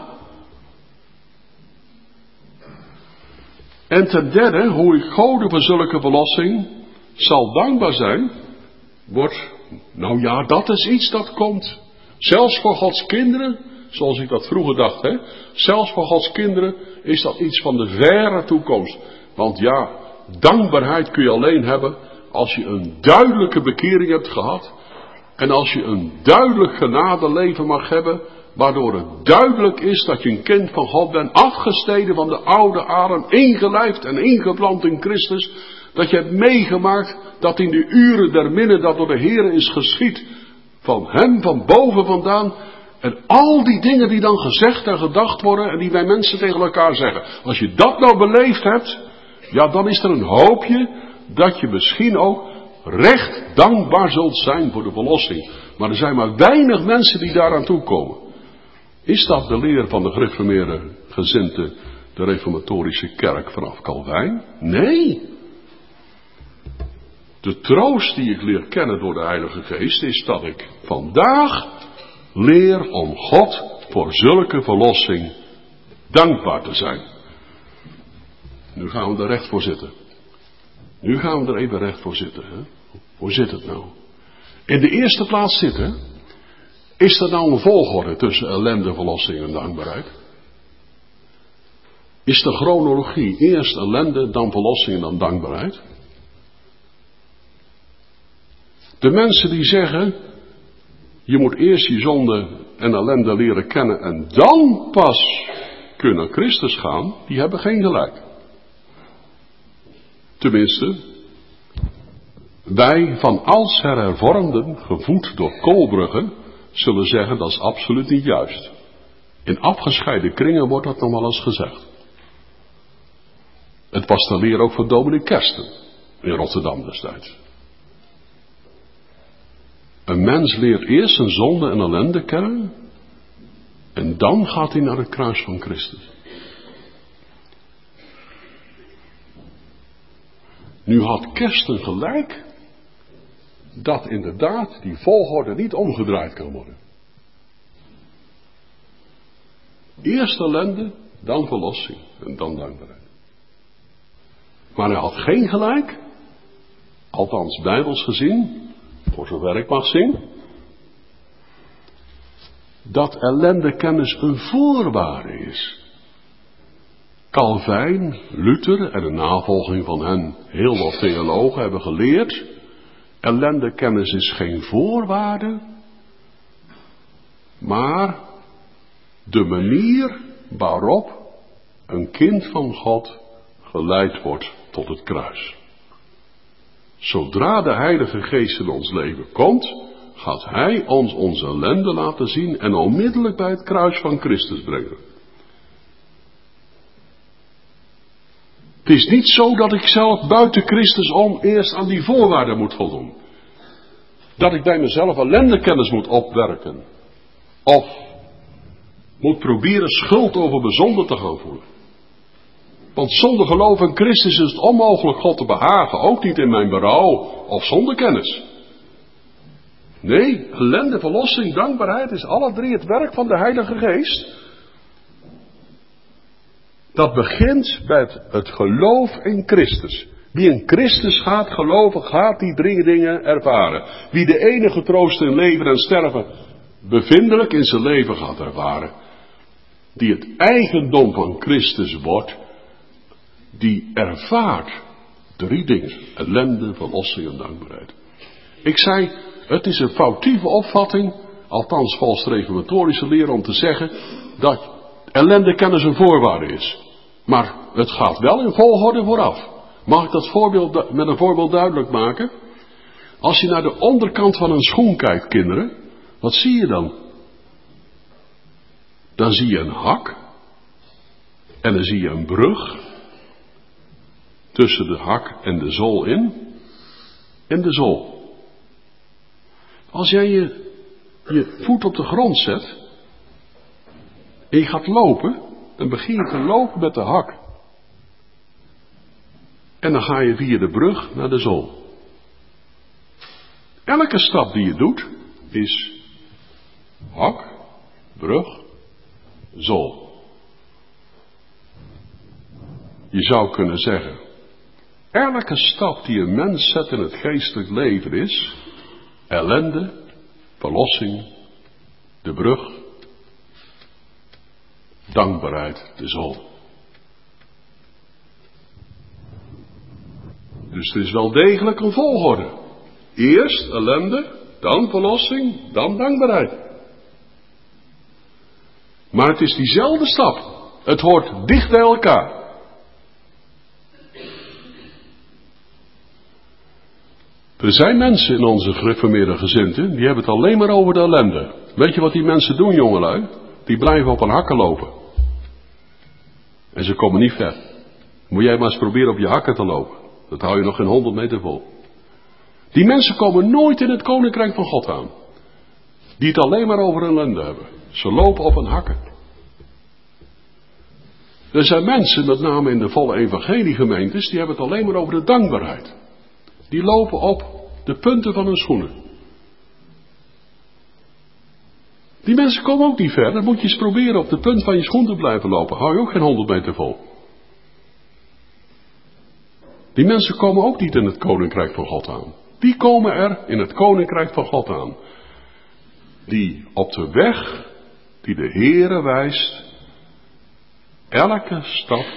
En ten derde, hoe ik Gode voor zulke verlossing zal dankbaar zijn, wordt, nou ja, dat is iets dat komt. Zelfs voor Gods kinderen, zoals ik dat vroeger dacht, hè. Zelfs voor Gods kinderen is dat iets van de verre toekomst. Want ja, dankbaarheid kun je alleen hebben als je een duidelijke bekering hebt gehad. En als je een duidelijk genadeleven mag hebben, waardoor het duidelijk is dat je een kind van God bent, afgesneden van de oude Adam, ingelijfd en ingeplant in Christus. Dat je hebt meegemaakt dat in de uren der minne dat door de Heer is geschied, van hem, van boven vandaan. En al die dingen die dan gezegd en gedacht worden en die wij mensen tegen elkaar zeggen. Als je dat nou beleefd hebt, ja, dan is er een hoopje dat je misschien ook recht dankbaar zult zijn voor de verlossing. Maar er zijn maar weinig mensen die daaraan toekomen. Is dat de leer van de gereformeerde gezindte, de reformatorische kerk vanaf Calvijn? Nee. De troost die ik leer kennen door de Heilige Geest is dat ik vandaag leer om God voor zulke verlossing dankbaar te zijn. Nu gaan we er recht voor zitten. Nu gaan we er even recht voor zitten. Hè? Hoe zit het nou? In de eerste plaats zitten, is er nou een volgorde tussen ellende, verlossing en dankbaarheid? Is de chronologie eerst ellende, dan verlossing en dan dankbaarheid? De mensen die zeggen, je moet eerst je zonde en ellende leren kennen en dan pas kunnen naar Christus gaan, die hebben geen gelijk. Tenminste, wij van oudsher hervormden, gevoed door Koolbrugge, zullen zeggen dat is absoluut niet juist. In afgescheiden kringen wordt dat nog wel eens gezegd. Het was de leer ook van dominee Kersten in Rotterdam destijds. Een mens leert eerst zijn zonde en ellende kennen en dan gaat hij naar het kruis van Christus. Nu had Kersten gelijk dat inderdaad die volgorde niet omgedraaid kan worden. Eerst ellende, dan verlossing en dan dankbaarheid. Maar hij had geen gelijk, althans bijbels gezien, voor zover ik mag zien, dat ellendekennis een voorwaarde is. Calvijn, Luther en de navolging van hen, heel wat theologen hebben geleerd, ellendekennis is geen voorwaarde, maar de manier waarop een kind van God geleid wordt tot het kruis. Zodra de Heilige Geest in ons leven komt, gaat Hij ons onze ellende laten zien en onmiddellijk bij het kruis van Christus brengen. Het is niet zo dat ik zelf buiten Christus om eerst aan die voorwaarden moet voldoen. Dat ik bij mezelf ellendekennis moet opwerken. Of moet proberen schuld over mijn zonde te gaan voelen. Want zonder geloof in Christus is het onmogelijk God te behagen. Ook niet in mijn berouw of zonder kennis. Nee, ellende, verlossing, dankbaarheid is alle drie het werk van de Heilige Geest. Dat begint met het geloof in Christus. Wie in Christus gaat geloven, gaat die drie dingen ervaren. Wie de enige troost in leven en sterven bevindelijk in zijn leven gaat ervaren. Die het eigendom van Christus wordt, die ervaart drie dingen. Ellende, verlossing en dankbaarheid. Ik zei, het is een foutieve opvatting, althans volgens de reformatorische leer, om te zeggen dat ellendekennis een voorwaarde is. Maar het gaat wel in volgorde vooraf. Mag ik dat voorbeeld, met een voorbeeld duidelijk maken? Als je naar de onderkant van een schoen kijkt, kinderen, wat zie je dan? Dan zie je een hak. En dan zie je een brug. Tussen de hak en de zool in. En de zool. Als jij je, je voet op de grond zet. En je gaat lopen. Dan begin je te lopen met de hak. En dan ga je via de brug naar de zool. Elke stap die je doet is hak, brug, Zo. Je zou kunnen zeggen, elke stap die een mens zet in het geestelijk leven is ellende, verlossing, de brug, dankbaarheid, de zon. Dus er is wel degelijk een volgorde. Eerst ellende, dan verlossing, dan dankbaarheid. Maar het is diezelfde stap. Het hoort dicht bij elkaar. Er zijn mensen in onze gereformeerde gezinten, die hebben het alleen maar over de ellende. Weet je wat die mensen doen, jongelui? Die blijven op hun hakken lopen. En ze komen niet ver. Moet jij maar eens proberen op je hakken te lopen. Dat hou je nog geen honderd meter vol. Die mensen komen nooit in het koninkrijk van God aan. Die het alleen maar over ellende hebben. Ze lopen op hun hakken. Er zijn mensen, met name in de volle evangeliegemeentes, die hebben het alleen maar over de dankbaarheid. Die lopen op de punten van hun schoenen. Die mensen komen ook niet ver. Dan moet je eens proberen op de punt van je schoen te blijven lopen. Hou je ook geen honderd meter vol. Die mensen komen ook niet in het koninkrijk van God aan. Die komen er in het koninkrijk van God aan. Die op de weg die de Heere wijst, elke stap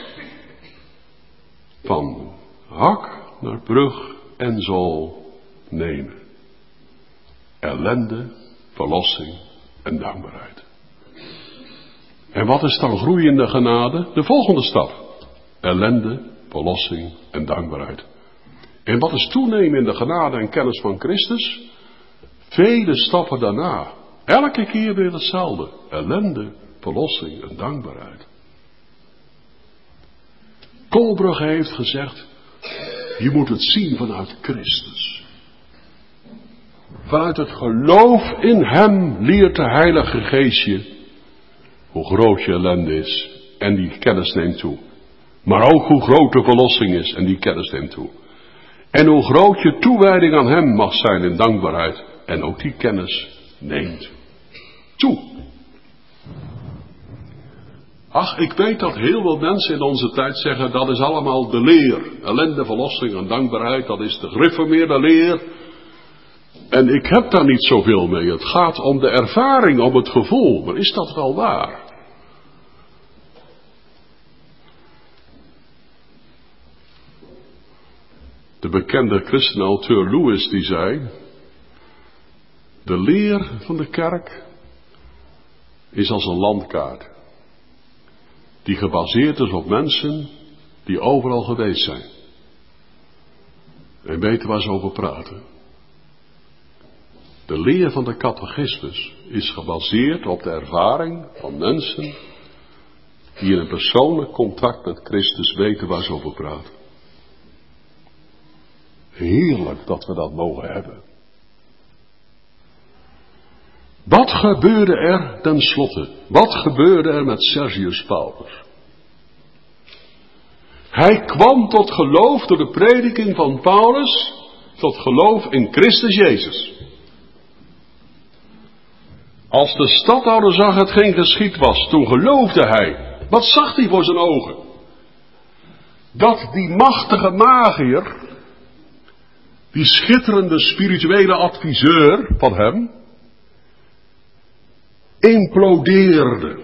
van hak naar brug en zool nemen. Ellende, verlossing en dankbaarheid. En wat is dan groeiende genade? De volgende stap. Ellende, verlossing en dankbaarheid. En wat is toenemen in de genade en kennis van Christus? Vele stappen daarna. Elke keer weer hetzelfde. Ellende, verlossing en dankbaarheid. Kolbrugge heeft gezegd, je moet het zien vanuit Christus. Vanuit het geloof in hem leert de Heilige Geest je hoe groot je ellende is en die kennis neemt toe. Maar ook hoe groot de verlossing is en die kennis neemt toe. En hoe groot je toewijding aan hem mag zijn in dankbaarheid en ook die kennis neemt toe. Ach, ik weet dat heel veel mensen in onze tijd zeggen, dat is allemaal de leer. Ellende, verlossing en dankbaarheid, dat is de gereformeerde leer. En ik heb daar niet zoveel mee. Het gaat om de ervaring, om het gevoel. Maar is dat wel waar? De bekende christenauteur Lewis die zei, de leer van de kerk is als een landkaart. Die gebaseerd is op mensen die overal geweest zijn. En weten waar ze over praten. De leer van de catechismus is gebaseerd op de ervaring van mensen die in een persoonlijk contact met Christus weten waar ze over praten. Heerlijk dat we dat mogen hebben. Wat gebeurde er tenslotte? Wat gebeurde er met Sergius Paulus? Hij kwam tot geloof door de prediking van Paulus, tot geloof in Christus Jezus. Als de stadhouder zag het geen geschied was, toen geloofde hij. Wat zag hij voor zijn ogen? Dat die machtige magier, die schitterende spirituele adviseur van hem, implodeerde.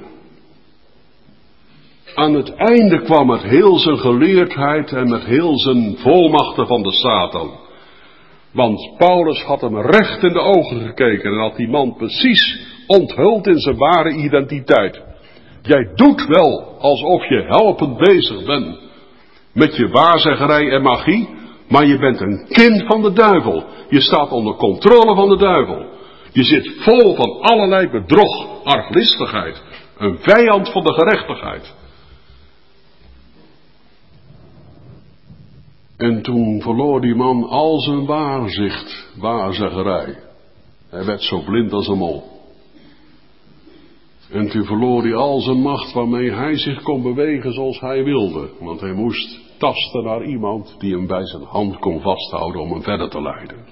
Aan het einde kwam met heel zijn geleerdheid en met heel zijn volmachten van de Satan. Want Paulus had hem recht in de ogen gekeken en had die man precies onthuld in zijn ware identiteit. Jij doet wel alsof je helpend bezig bent met je waarzeggerij en magie, maar je bent een kind van de duivel. Je staat onder controle van de duivel. Je zit vol van allerlei bedrog, arglistigheid, een vijand van de gerechtigheid. En toen verloor die man al zijn waarzicht, waarzeggerij. Hij werd zo blind als een mol. En toen verloor hij al zijn macht waarmee hij zich kon bewegen zoals hij wilde. Want hij moest tasten naar iemand die hem bij zijn hand kon vasthouden om hem verder te leiden.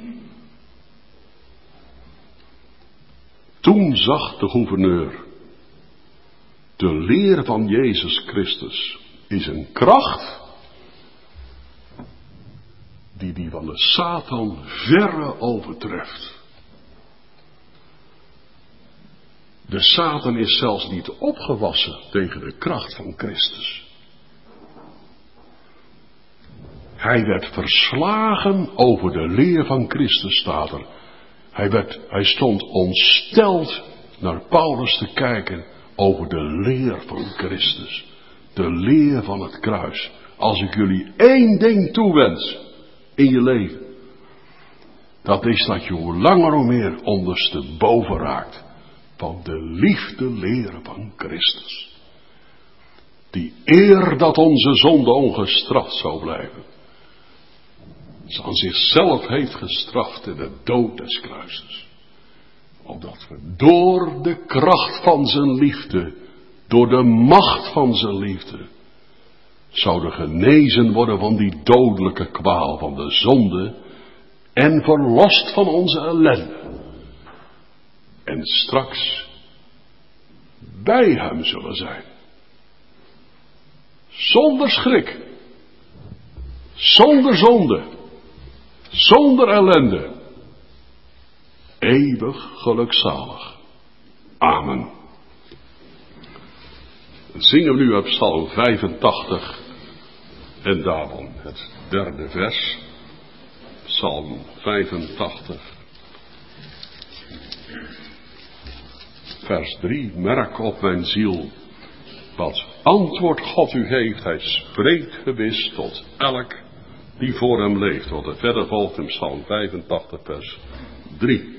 Toen zag de gouverneur De leer van Jezus Christus is een kracht die die van de Satan verre overtreft. De Satan is zelfs niet opgewassen tegen de kracht van Christus. Hij werd verslagen over de leer van Christus, staat er. Hij, werd, hij stond ontsteld naar Paulus te kijken over de leer van Christus. De leer van het kruis. Als ik jullie één ding toewens in je leven, dat is dat je hoe langer hoe meer ondersteboven raakt van de liefde leren van Christus. Die eer dat onze zonde ongestraft zou blijven. Ze aan zichzelf heeft gestraft in de dood des kruises. Opdat we door de kracht van zijn liefde, door de macht van zijn liefde, zouden genezen worden van die dodelijke kwaal van de zonde en verlost van onze ellende. En straks bij hem zullen zijn. Zonder schrik, zonder zonde, zonder ellende. Eeuwig gelukzalig. Amen. Dan zingen we nu uit Psalm vijfentachtig en daarvan het derde vers. Psalm vijfentachtig. Vers drie. Merk op mijn ziel wat antwoord God u heeft. Hij spreekt gewis tot elk die voor hem leeft. Wat er verder volgt in Psalm vijfentachtig vers drie.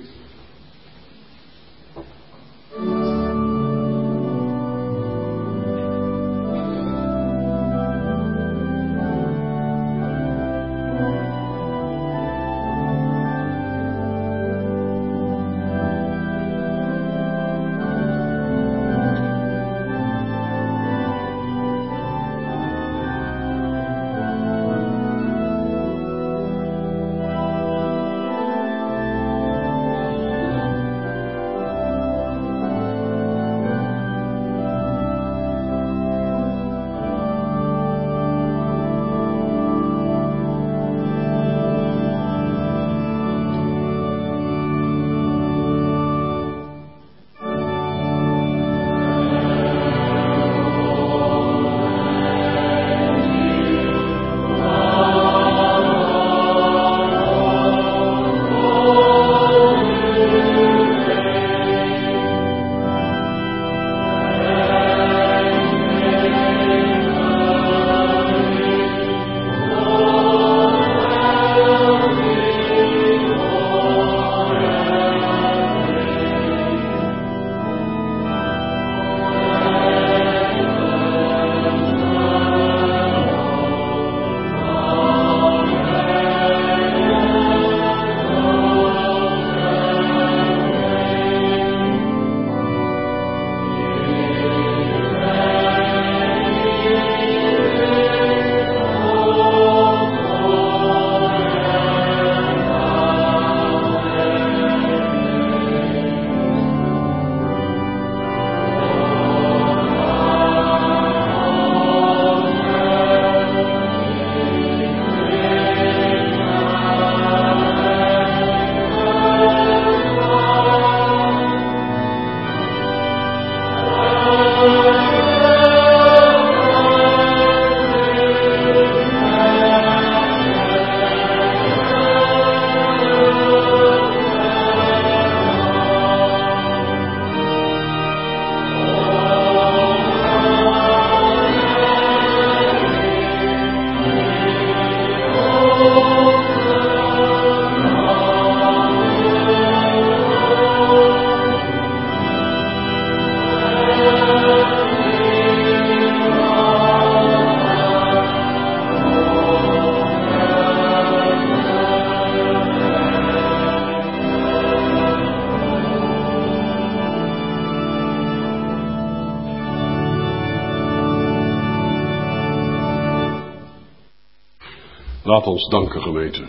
Laat ons danken, gemeente.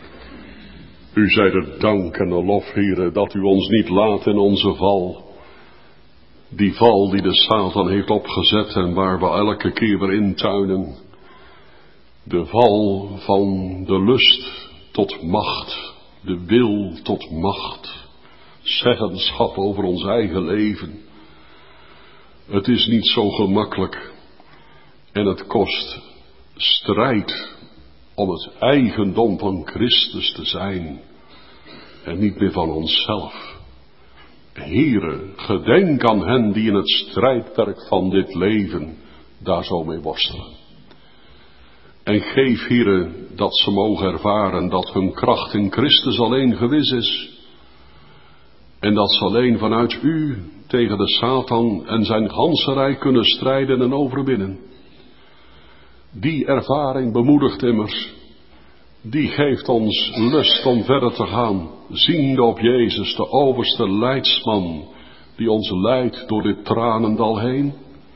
U zij de dank en de lof, Heere, dat u ons niet laat in onze val. Die val die de Satan heeft opgezet en waar we elke keer weer intuinen. De val van de lust tot macht, de wil tot macht, zeggenschap over ons eigen leven. Het is niet zo gemakkelijk en het kost strijd om het eigendom van Christus te zijn en niet meer van onszelf. Heere, gedenk aan hen die in het strijdperk van dit leven daar zo mee worstelen. En geef, Heere, dat ze mogen ervaren dat hun kracht in Christus alleen gewis is. En dat ze alleen vanuit u tegen de Satan en zijn ganse rijk kunnen strijden en overwinnen. Die ervaring bemoedigt immers. Die geeft ons lust om verder te gaan, ziende op Jezus, de overste leidsman, die ons leidt door dit tranendal heen.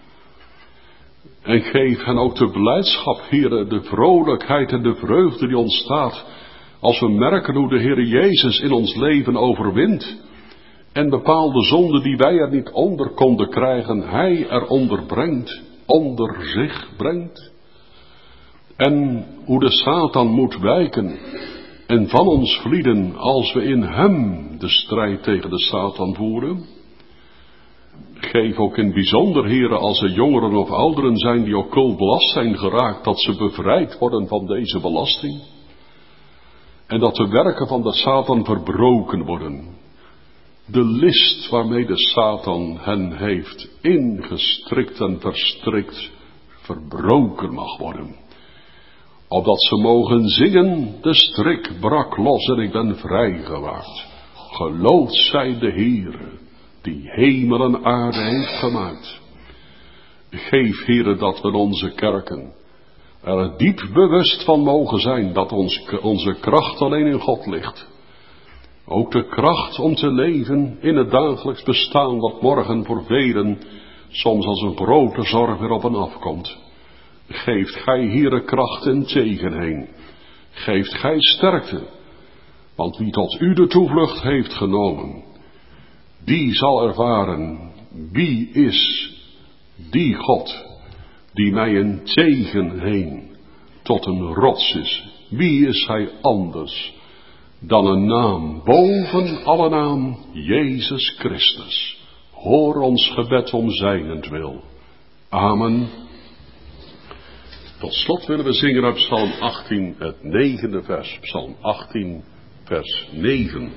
En geef hen ook de blijdschap, Heere, de vrolijkheid en de vreugde die ontstaat, als we merken hoe de Heere Jezus in ons leven overwint, en bepaalde zonden die wij er niet onder konden krijgen, Hij eronder brengt, onder zich brengt. En hoe de Satan moet wijken en van ons vlieden als we in hem de strijd tegen de Satan voeren. Geef ook in bijzonder, Heere, als er jongeren of ouderen zijn die occult belast zijn geraakt, dat ze bevrijd worden van deze belasting. En dat de werken van de Satan verbroken worden. De list waarmee de Satan hen heeft ingestrikt en verstrikt, verbroken mag worden. Opdat ze mogen zingen, de strik brak los en ik ben vrijgewaard. Geloofd zij de Heere, die hemel en aarde heeft gemaakt. Geef, Heere, dat we in onze kerken er diep bewust van mogen zijn dat ons, onze kracht alleen in God ligt. Ook de kracht om te leven in het dagelijks bestaan wat morgen voor velen soms als een grote zorg weer op en afkomt. Geeft gij, Heere, kracht en tegen heen. Geeft gij sterkte. Want wie tot u de toevlucht heeft genomen, die zal ervaren, wie is die God, die mij een tegen heen tot een rots is. Wie is hij anders dan een naam boven alle naam, Jezus Christus. Hoor ons gebed om zijnentwil. Amen. Tot slot willen we zingen uit Psalm achttien, het negende vers. Psalm achttien, vers negen.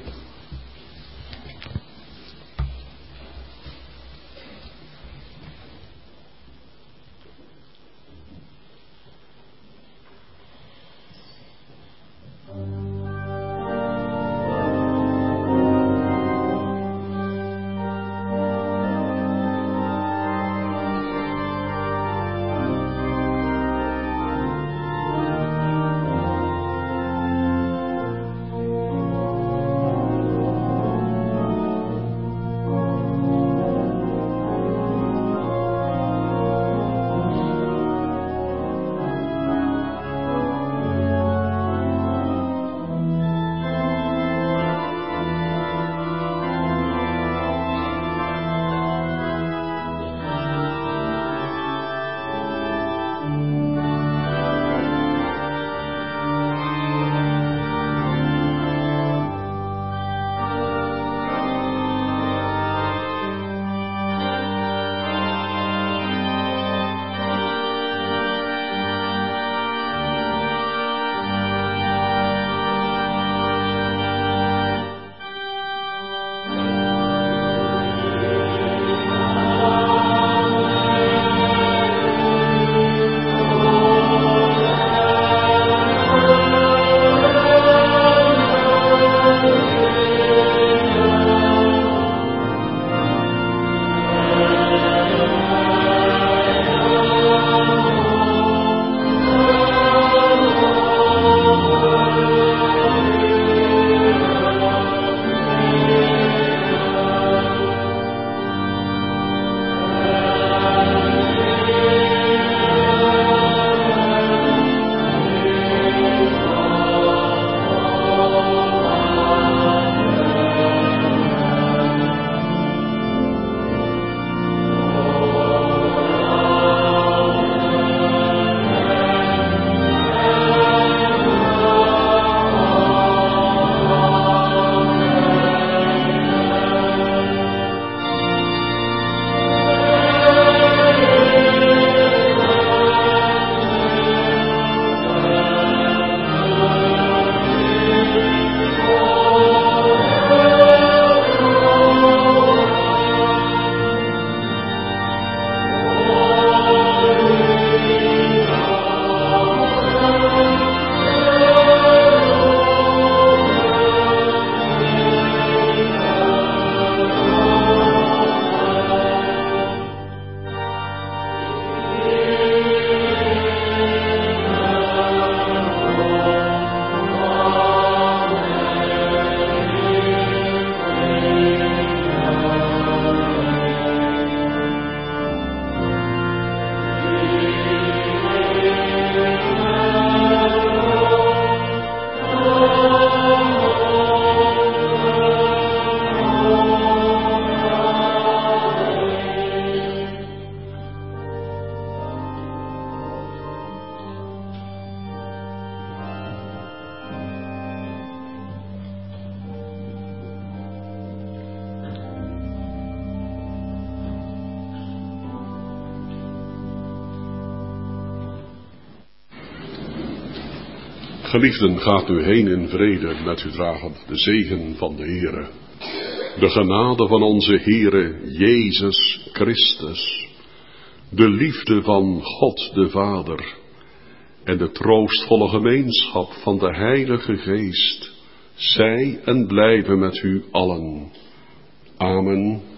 Geliefden, gaat nu heen in vrede, met u dragend de zegen van de Heere. De genade van onze Heere Jezus Christus, de liefde van God de Vader en de troostvolle gemeenschap van de Heilige Geest, zij en blijven met u allen. Amen.